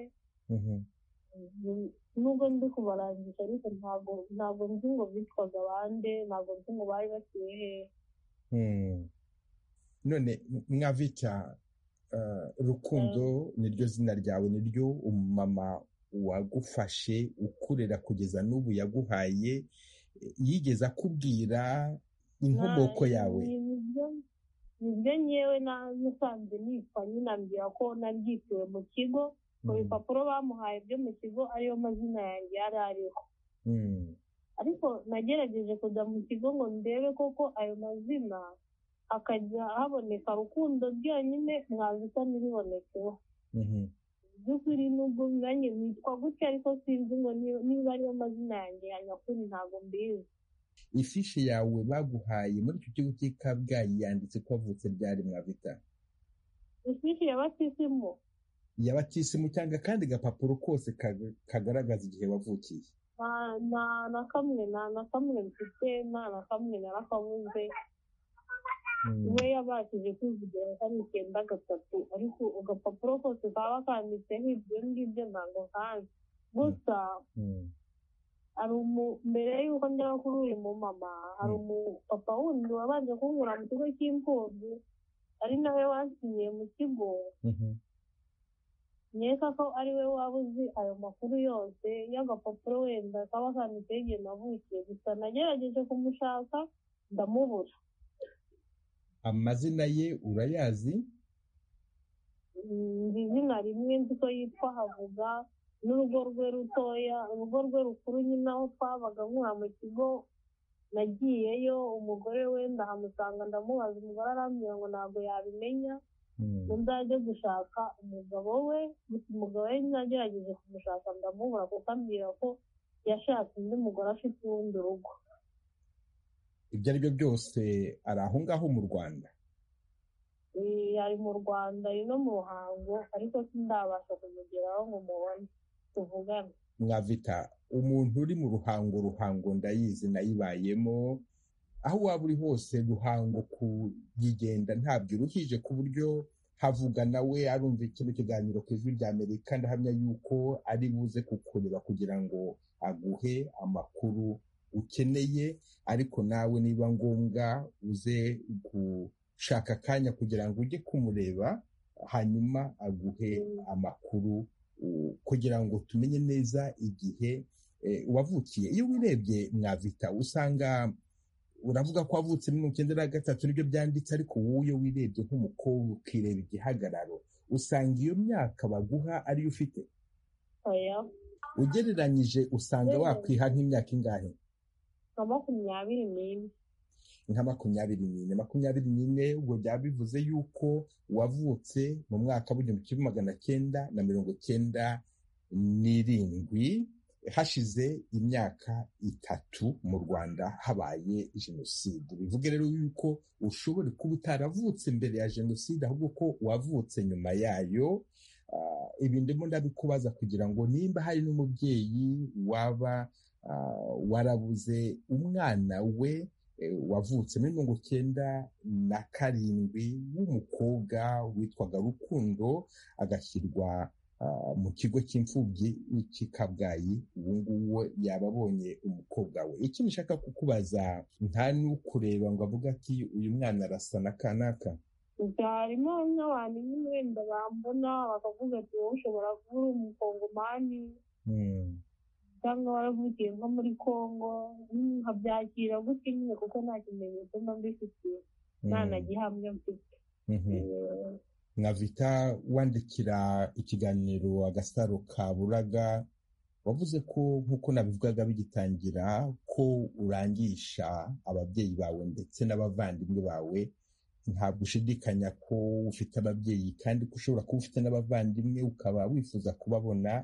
nubwo ndi kubarangisha ariko ntabwo nzi ngo bitwaga bande, ntabwo nzi ngo bari batuye hehe. None Mwavita, Rukundo niryo zina ryawe, niryo umumama wagufashe ukurera kugeza n'ubu yaguhaye, yigeze akubwira inkomoko yawe? Nibyo nyewe nasanze nitwa, nyine ambwira ko naryitiwe mu kigo, ku bipapuro bamuhaye byo mu kigo ariyo mazina yanjye yari ariho. Ariko nagerageje kujya mu kigo ngo ndebe koko ayo mazina hakajya haboneka Rukundo ryonyine, Mwavita ntiribonekeho. By'ukuri nubwo nanjye nitwa gutya ariko sinzi ngo niba ariyo mazina yanjye ya nyakuri, ntabwo mbizi. Ifishi yawe baguhaye muri icyo kigo cy'i Kabgayi yanditse ko wavutse ryari Mwavita? Ifishi ya batisimu. Ya batisimu cyangwa akandi gapapuro kose kagaragaza igihe wavukiye? Na kamwe mfite, na kamwe narakabuze. We yabashije kwivugira ko ari 9-3, ariko agapapuro kose kaba kanditseho ibyo ngibyo ntabwo kazi. Gusa hari mbere y'uko njya kuri uyu mumama, hari umupapa wundi wabanje kunkura mu kigo cy'imfubyi, ari nawe wansinyiye mu kigo. Nkeka ko ari we waba uzi ayo makuru yose y'agapapuro wenda kaba kanditseho igihe navukiye. Gusa nagerageje kumushaka ndamubura. Amazina ye urayazi? Nzi izina rimwe, nzi ko yitwa Havuga, n'urugo rwe rutoya. Urugo rwe rukuru nyine aho twabaga nkura mu kigo, nagiyeyo umugore we ndahamusanga ndamubaza, umugore arambwira ngo ntabwo yabimenya, ngo nzajye gushaka umugabo we. Gusa umugabo we nagerageje kumushaka ndamubura kuko ambwira ko yashatse undi mugore afite urundi rugo. Ibyo ari byo byose ari aho ngaho mu Rwanda? Ari mu Rwanda, ari no mu Ruhango, ariko sindabasha kumugeraho ngo mubone tuvugane. Mwavita, umuntu uri mu Ruhango ndayizi, nayibayemo. Aho waba uri hose Ruhango kuyigenda ntabwo iruhije, ku buryo Havuga nawe arumva kino kiganiro ku Ijwi ry'Amerika, ndahamya yuko ari buze kukureba kugira ngo aguhe amakuru ukeneye, ariko nawe niba ngombwa uze gushaka akanya kugira ngo ujye kumureba, hanyuma aguhe amakuru kugira ngo tumenye neza igihe wavukiye. Iyo wirebye Mwavita usanga uravuga ko wavutse muri 1993 nibyo byanditse, ariko wowe iyo wirebye nk'umukobwa ukireba igihagararo usanga iyo myaka baguha ariyo ufite? Oya. Ugereranyije usanga wakwiha nk'imyaka ingahe? Nka 24. Nka 24. Ubwo byaba bivuze yuko wavutse mu mwaka w'1997, hashize imyaka 3 mu Rwanda habaye jenoside. Bivuge rero yuko ushobora kuba utaravutse mbere ya jenoside, ahubwo ko wavutse nyuma yayo. Ibi ndimo ndabikubaza kugira ngo nimba hari n'umubyeyi waba warabuze umwana we wavutse muri 1997 w'umukobwa witwaga Rukundo, agashyirwa mu kigo cy'imfubyi cy'i Kabgayi, ubu ngubu yaba abonye umukobwa we. Iki nshaka kukubaza, nta n'ukureba ngo avuga ati uyu mwana arasa na kanaka? Harimo n'abantu nyine wenda bambona bakavuga ati wowe ushobora kuba uri umukongomani cyangwa waravukiye nko muri Kongo, nkabyakira gutya nyine kuko nta kimenyetso mba mbifitiye, nta na gihamya mfite. Mwavita, wandikira ikiganiro Agasaro Kaburaga, wavuze ko nk'uko nabivugaga bigitangira ko urangisha ababyeyi bawe ndetse n'abavandimwe bawe ntabwo ushidikanya ko ufite ababyeyi kandi ko ushobora kuba ufite n'abavandimwe ukaba wifuza kubabona.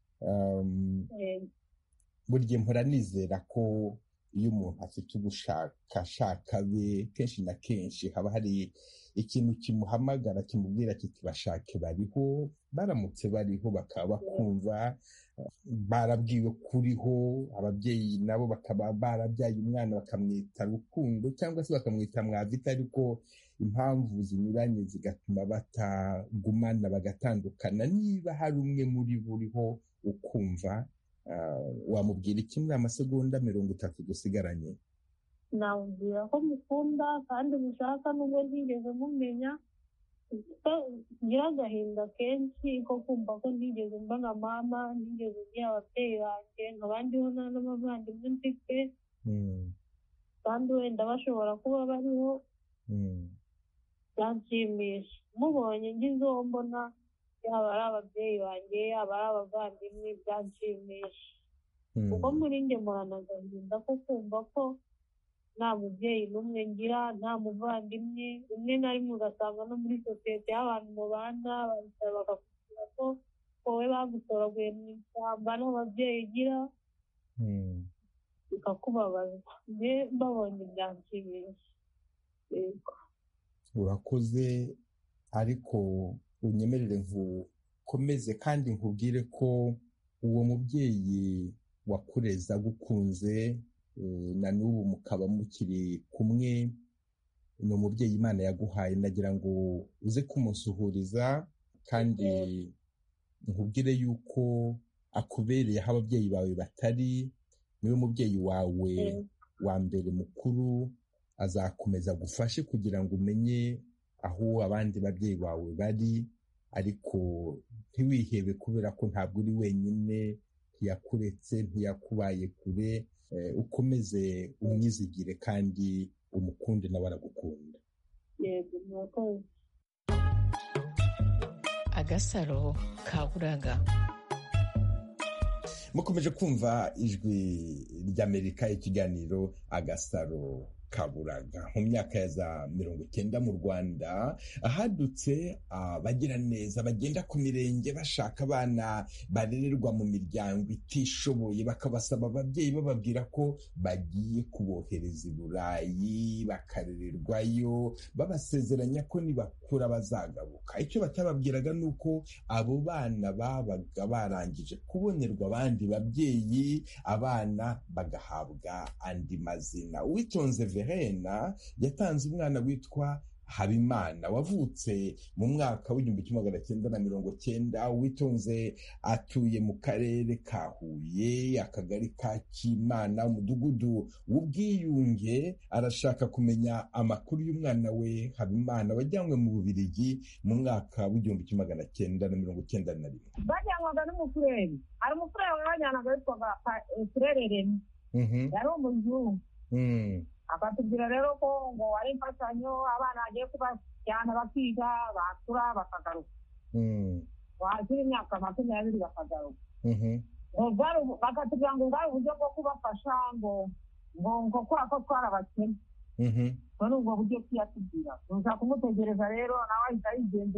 Buri gihe mpora nizera ko iyo umuntu afite ubushakashaka be kenshi na kenshi haba hari ikintu kimuhamagara kimubwira kiti bashake bariho, baramutse bariho bakaba bakumva barabwiwe kuriho, ababyeyi nabo bakaba barabyaye umwana bakamwita Rukundo cyangwa se bakamwita Mwavita, ariko impamvu zinyuranye zigatuma batagumana bagatandukana. Niba hari umwe muri buriho ukumva, wamubwira iki muri amasegonda 30 dusigaranye? Namubwira ko mukunda kandi mushaka nubwo ntigeze mumenya, ngira agahinda kenshi ko kumva ko ntigeze mbona mama, ntigeze ngira ababyeyi banjye, nkabandiho nta n'abavandimwe mfite, kandi wenda bashobora kuba bariho. Byanshimisha mubonye ngize uwo mbona, yaba ari ababyeyi banjye yaba ari abavandimwe, byanshimisha kuko muri njye mporana agahinda ko kumva ko nta mubyeyi n'umwe ngira, nta muvandimwe. Rimwe na rimwe ugasanga no muri sosiyete y'abantu mubana bakakubwira ko wowe bagutoraguye mu ishyamba nta babyeyi ugira, bikakubabaza. Mbabonye byanshimisha. Urakoze, ariko unyemerere nkukomeze kandi nkubwire ko uwo mubyeyi wakureza agukunze na n'ubu mukaba mukiri kumwe, ni umubyeyi Imana yaguhaye. Nagira ngo uze kumusuhuriza kandi nkubwire yuko akubereye aho ababyeyi bawe batari. Niwe mubyeyi wawe wa mbere mukuru, azakomeza gufashe kugira ngo umenye aho abandi babyeyi bawe bari, ariko ntiwihebe kubera ko ntabwo uri wenyine, ntiyakuretse, ntiyakubaye kure. Ukomeze umwizigire kandi umukunde nawe aragukunda. Yego, murakoze. Agasaro kaburaga. Mukomeje kumva ijwi ry'Amerika, ikiganiro Agasaro kaburaga. Mu myaka ya za 90 mu Rwanda ahadutse abagira neza bagenda ku mirenge bashaka abana barererwa mu miryango itishoboye, bakabasaba ababyeyi bababwira ko bagiye kubohereza i Burayi bakarererwayo, babasezeranya ko nibakura bazagaruka. Icyo batababwiraga ni uko abo bana babaga barangije kubonerwa abandi babyeyi, abana bagahabwa andi mazina. Uwitonze Verena yatanze umwana witwa Habimana wavutse mu mwaka w'1990. Uwitonze atuye mu karere ka Huye, akagari ka Kimana, umudugudu w'Ubwiyunge. Arashaka kumenya amakuru y'umwana we Habimana wajyanywe mu Bubiligi mu mwaka w'1991. Bajyanwaga n'umufureri, hari umufureri wabajyanaga witwaga Furere Remy, yari umuzungu. Akatubwira rero ko ngo ari imfashanyo abana bagiye kubajyana bakiga, bakura bakagaruka, wakira imyaka 20 bakagaruka. Bakatubwira ngo bwari uburyo bwo kubafasha, ngo kubera ko twarabakene. None ubwo buryo tuyatubwira, tuza kumutegereza rero nawe ahita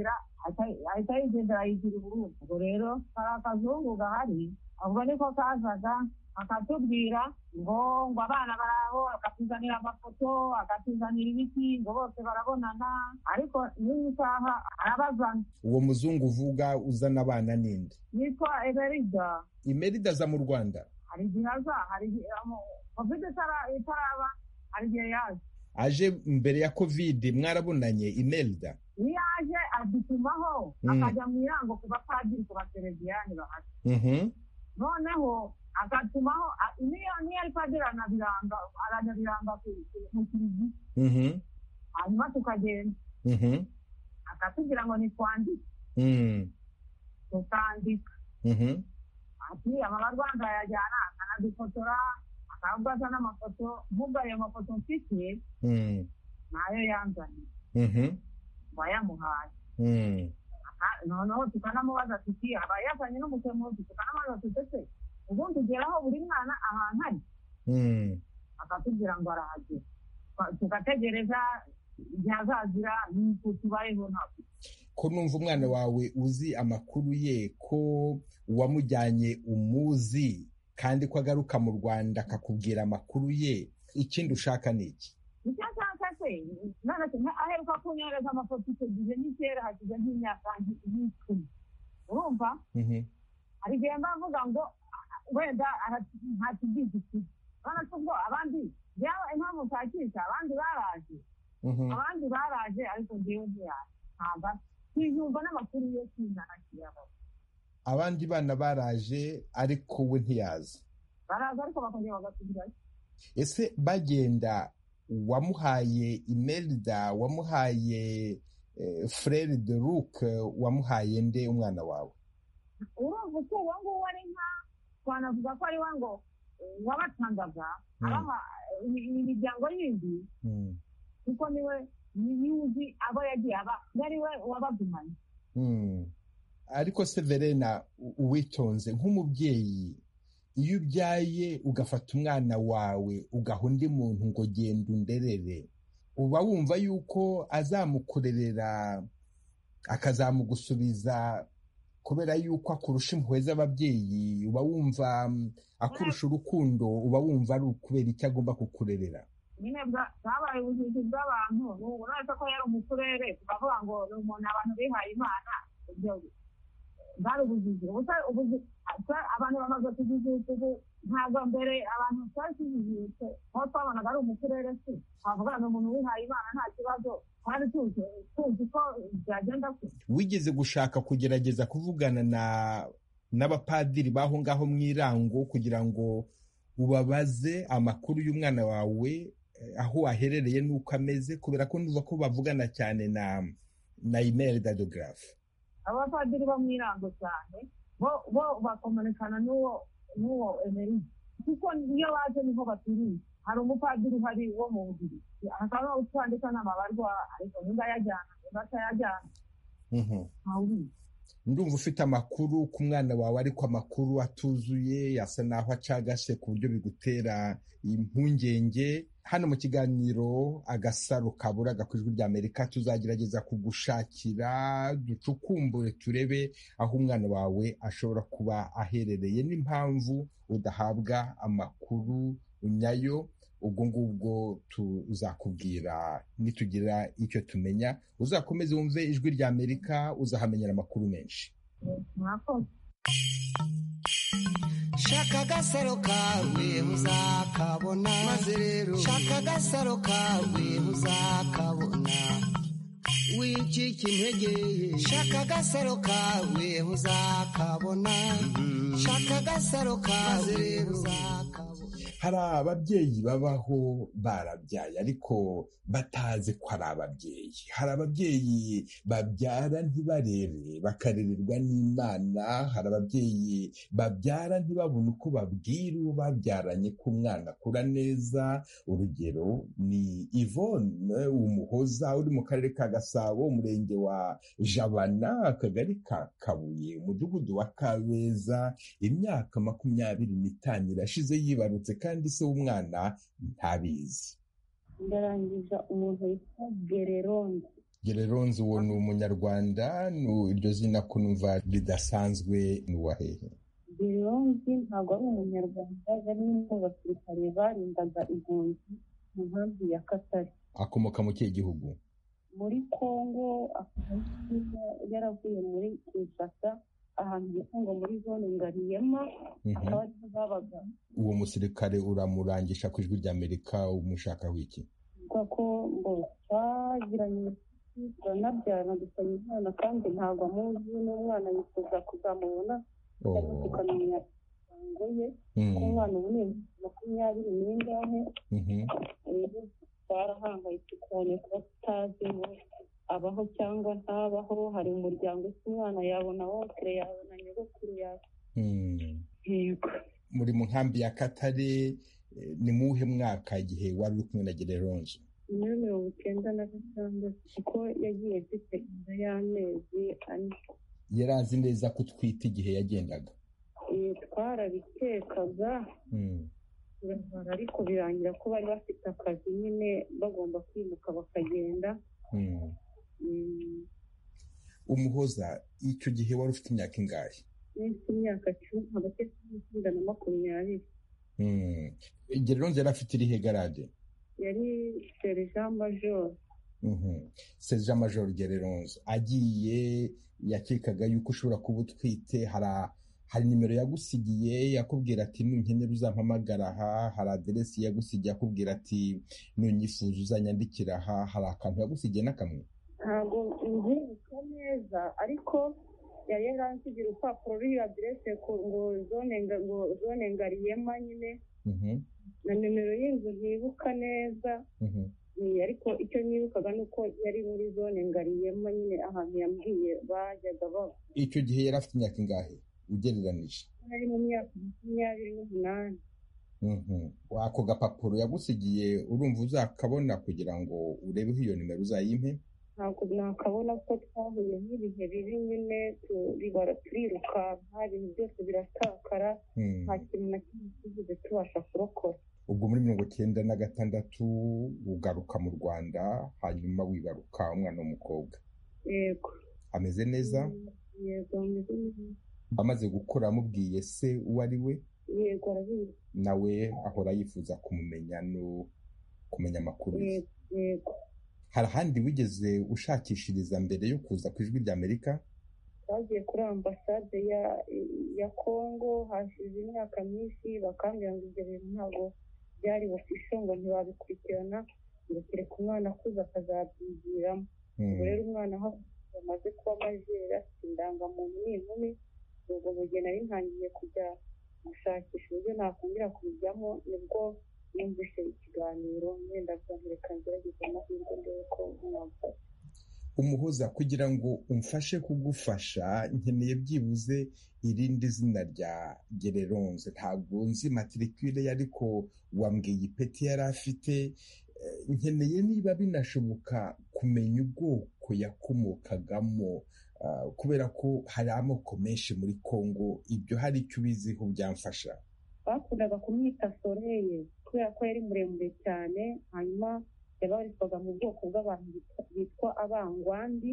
yigendera yigira i Burundi. Ubwo rero hari akazungu gahari, ubwo niko kazaga akatubwira ngo abana baraho, akatuzanira amafoto, akatuzanira ibiti, ngo bose barabonana, ariko n'iyi saha arabazana. Uwo muzungu uvuga uzana abana ninde? Yitwa Emerida. Emerida aza mu Rwanda? Hari igihe aza, hari Covid itaraba, hari igihe yaje. Aje mbere ya Covid mwarabonanye Emerida? Iyo aje adutumaho, akajya mu irango ku bapadiri, ku basereviyani bahari. Noneho akatumaho niyo ari padiri aranyabiranga mu kiliziya, hanyuma tukagenda, akatubwira ngo nitwandike, tukandika. Ati amabarwa ndayajyana, akanadufotora, akabaza n'amafoto. Nk'ubwo ayo mafoto mfite nayo yanzaniye, bayamuhaye. Noneho tukanamubaza tuti aba yazanye n'umusemuzi, tukanamubaza tutese ubundi ugeraho buri mwana ahantu ari, akatubwira ngo arahagera. Tugategereza ntazazira nuko tubayeho ntabwo. Ko numva umwana wawe uzi amakuru ye, ko uwamujyanye umuzi kandi ko agaruka mu Rwanda akakubwira amakuru ye, ikindi ushaka ni iki? Icyo nshaka se none aheruka kunyohereza amafoto icyo gihe n'ikera hashize nk'imyaka nk'icumi, urumva hari igihe mba mvuga ngo wenda ntakigize iki, urabona ko ubwo abandi byaba impamvu nshakisha abandi baraje ariko njyewe ntabwo ntiyumva n'amakuru yo kwinanakiramo. Abandi bana baraje ariko we ntiyazi. Baraza ariko bakongera bagasubirayo. Ese bagenda wamuhaye Imelda, wamuhaye Frere de Luc, wamuhaye nde umwana wawe? Urumva ko uwo nguwo ari nka twanavuga ko ari we ngo wabatangaga imiryango yindi kuko niwe uzi abo yagiye aba yari we wabagumanye. Ariko se Verena, uwitonze nk'umubyeyi, iyo ubyaye ugafata umwana wawe ugaha undi muntu ngo genda underere, uba wumva yuko azamukurerera akazamugusubiza kubera yuko akurusha impuhwe z'ababyeyi? Uba wumva akurusha urukundo? Uba wumva ari ukubera icyo agomba kukurerera? Nyine bwabaye ubujiji bw'abantu, uretse ko yari umukurere tukavuga ngo ni umuntu abantu bihaye Imana, bwari ubujiji. Abantu bamaze kujijisha ubu, ntabwo mbere abantu twari tujijishe aho twabonaga ari umukurere se twavuga ni umuntu wihaye Imana nta kibazo, twari tuzi ko byagenda se. Wigeze gushaka kugerageza kuvugana n'abapadiri baho ngaho mu Irango kugira ngo ubabaze amakuru y'umwana wawe, aho aherereye n'uko ameze, kubera ko nduva ko bavugana cyane na Imelda de Graaf? Abapadiri bo mu Irango cyane bo bakomunikana n'uwo Emery, kuko iyo baje niho baturiye. Hari umupadiri uhari wo mu Bubiri, akaba utwandika n'amabarwa, ariko nimba yajyana nimba atayajyana ntawubizi. Ndumva ufite amakuru ku mwana wawe, ariko amakuru atuzuye, yasa naho acagase ku buryo bigutera impungenge. Hano mu kiganiro Agasaro Kaburaga ku Ijwi ry'Amerika tuzagerageza kugushakira, ducukumbure turebe aho umwana wawe ashobora kuba aherereye n'impamvu udahabwa amakuru nyayo. Ubwo ngubwo tuzakubwira nitugira icyo tumenya. Uzakomeze wumve Ijwi ry'Amerika, uzahamenyera amakuru menshi. Shaka agasaro kawe uzakabona, maze rero shaka agasaro kawe uzakabona, wicika intege. Shaka agasaro kawe uzakabona, shaka agasaro kawe uzakabona. Hari ababyeyi babaho barabyaye ariko batazi ko ari ababyeyi. Hari ababyeyi babyara ntibarere bakarererwa n'Imana. Hari ababyeyi babyara ntibabone uko babwira uwo babyaranye ko umwana akura neza. Urugero ni Yvonne Umuhoza uri mu karere ka Gasabo, umurenge wa Jabana, akagari ka Kabuye, umudugudu wa Kabeza. Imyaka 25 irashize yibarutse kandi se w'umwana ntabizi. Ndarangiza umuntu witwa Gereronze. Gereronze uwo ni umunyarwanda? Iryo zina ko numva ridasanzwe, ni uwahehe? Gereronze ntabwo ari umunyarwanda, yari mu basirikare barindaga impunzi mu nkambi ya Katare. Akomoka mu kihe gihugu? Muri Kongo. Yaravuye muri Kinshasa, ahantu bita ngo muri zone Ngariyema, akaba ariho babaga. Uwo musirikare uramurangisha ku Ijwi ry'Amerika, umushaka wiki? Kuko ngo twagiranye turanabyarana dusanya umwana kandi ntabwo amuzi, n'umwana yifuza kuzamubona tukamenya imisango ye, ko umwana ubu ni 20 rero twarahangayitse cyane kuba tutazi ngo abaho cyangwa ntabaho. Hari umuryango se umwana yabona wose, yabona nyogokuru yawe. Yego. Muri mu nkambi ya Katare, ni muhe mwaka igihe wari uri kumwe na Gereronze? Muri 1996, kuko yagiye afite inda y'amezi 4. Yari azi neza ko utwite igihe yagendaga? Twarabitekaga turabara ariko birangira ko bari bafite akazi nyine bagomba kwimuka bakagenda. Umuhoza, icyo gihe wari ufite imyaka ingahe? Nifite imyaka 10, hagati ya 10 na 20. Gereronze yari afite irihe garade? Yari sergent major. Sergent major Gereronze agiye yakekaga yuko ushobora kuba utwite. Hari nimero yagusigiye yakubwira ati nunkenera uzampamagara aha, hari aderesi yagusigiye akubwira ati nunyifuza uzanyandikira aha, hari akantu yagusigiye n'akamwe? Ntabwo nzibuka neza ariko yari yaransigira urupapuro ruriho aderese ngo zone Ngariyema nyine na nimero y'inzu ntibuka neza. Ariko icyo nibukaga ni uko yari muri zone Ngariyema nyine ahantu yambwiye bajyaga baba. Icyo gihe yari afite imyaka ingahe ugereranije? Yari mu myaka 28. Ako gapapuro yagusigiye urumva uzakabona kugira ngo urebeho iyo nimero uzayimpe? Ntabwo nakabona ko twahuye n'ibihe bibi nyine turiruka, nta bintu byose biratakara, nta kintu na kimwe twigeze tubasha kurokora. Ubwo muri 1996 ugaruka mu Rwanda, hanyuma wibaruka umwana w'umukobwa. Yego. Ameze neza? Yego, ameze neza. Amaze gukora amubwiye se uwo ari we? Yego, arabizi. Nawe ahora yifuza kumumenya no kumenya amakuru ye? Yego. Hari ahandi wigeze ushakishiriza mbere yo kuza ku Ijwi ry'Amerika? Twagiye kuri ambasade ya Kongo hashize imyaka myinshi, bakambwira ngo ibyo bintu ntabwo byari official, ngo ntibabikurikirana, ngo kereka umwana akuze akazabyigiramo. Ubwo rero umwana aho amaze kuba amajeri afite indangamuntu n'inkumi, ubwo mu gihe nari ntangiye kujya gushakisha uburyo nakongera kubijyamo, nibwo numvise ikiganiro ngenda byantereka ngerageza amahirwe ndebe ko mwamfasha. Umuhoza, kugira ngo umfashe kugufasha nkeneye byibuze irindi zina rya Gereronze. Ntabwo nzi matricule ariko wambwiye ipeti yari afite. Nkeneye niba binashoboka kumenya ubwoko yakomokagamo, kubera ko hari amoko menshi muri Kongo. Ibyo hari icyo ubiziho byamfasha? Bakundaga kumwita Soreye kubera ko yari muremure cyane, hanyuma yabarizwaga mu bwoko bw'abantu bitwa Abangwandi.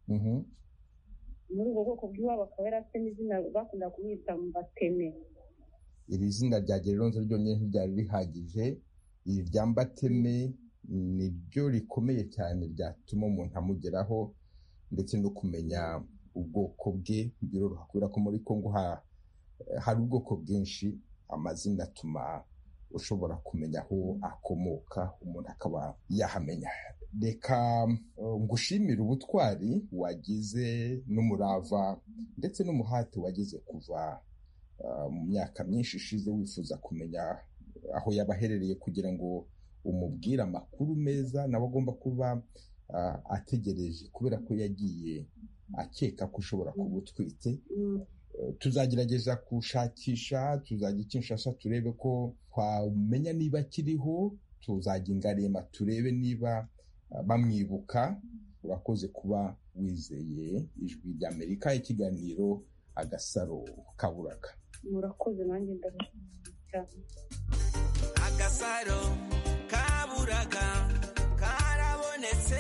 Muri ubwo bwoko bw'iwabo akaba yari afite n'izina bakunda kumwita Mbateme. Iri zina rya Gereronze ryonyine ntiryari rihagije. Iri rya Mbateme niryo rikomeye cyane ryatuma umuntu amugeraho, ndetse no kumenya ubwoko bwe biroroha kubera ko muri Kongo hari ubwoko bwinshi. Amazina atuma ushobora kumenya aho akomoka, umuntu akaba yahamenya. Reka ngushimire ubutwari wagize n'umurava ndetse n'umuhati wagize kuva mu myaka myinshi ishize wifuza kumenya aho yaba aherereye kugira ngo umubwire amakuru meza nawe agomba kuba ategereje, kubera ko yagiye akeka ko ushobora kuba utwite. Tuzagerageza gushakisha, tuzajya Kinshasa turebe ko twamenya niba akiriho, tuzajya Ngarema turebe niba bamwibuka. Urakoze kuba wizeye Ijwi ry'Amerika, ikiganiro Agasaro Kaburaga. Murakoze, nanjye ndabashimiye cyane. Agasaro Kaburaga karabonetse.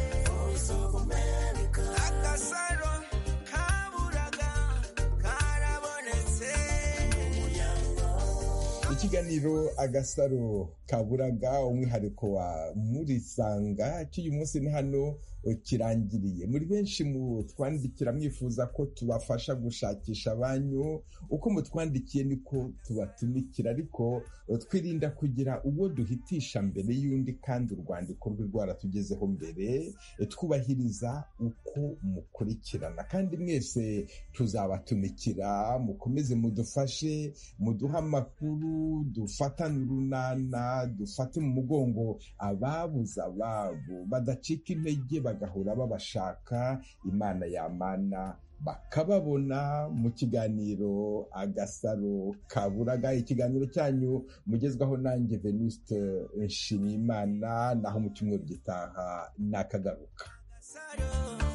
Agasaro ikiganiro Agasaro Kaburaga, umwihariko wa Murisanga cy'uyu munsi ni hano kirangiriye. Muri benshi mutwandikira mwifuza ko tubafasha gushakisha abanyu. Uko mutwandikiye niko tubatumikira, ariko twirinda kugira uwo duhitisha mbere y'undi, kandi urwandiko rwe rwaratugezeho mbere. Twubahiriza uko mukurikirana, kandi mwese tuzabatumikira. Mukomeze mudufashe, muduha amakuru, dufatane urunana, dufate mu mugongo ababuze ababo, badacika intege bagahora babashaka. Imana yamana bakababona. Mu kiganiro Agasaro Kaburaga, ikiganiro cyanyu mugezwaho nanjye Venuste Nshimiyimana, naho mu cyumweru gitaha nakagaruka.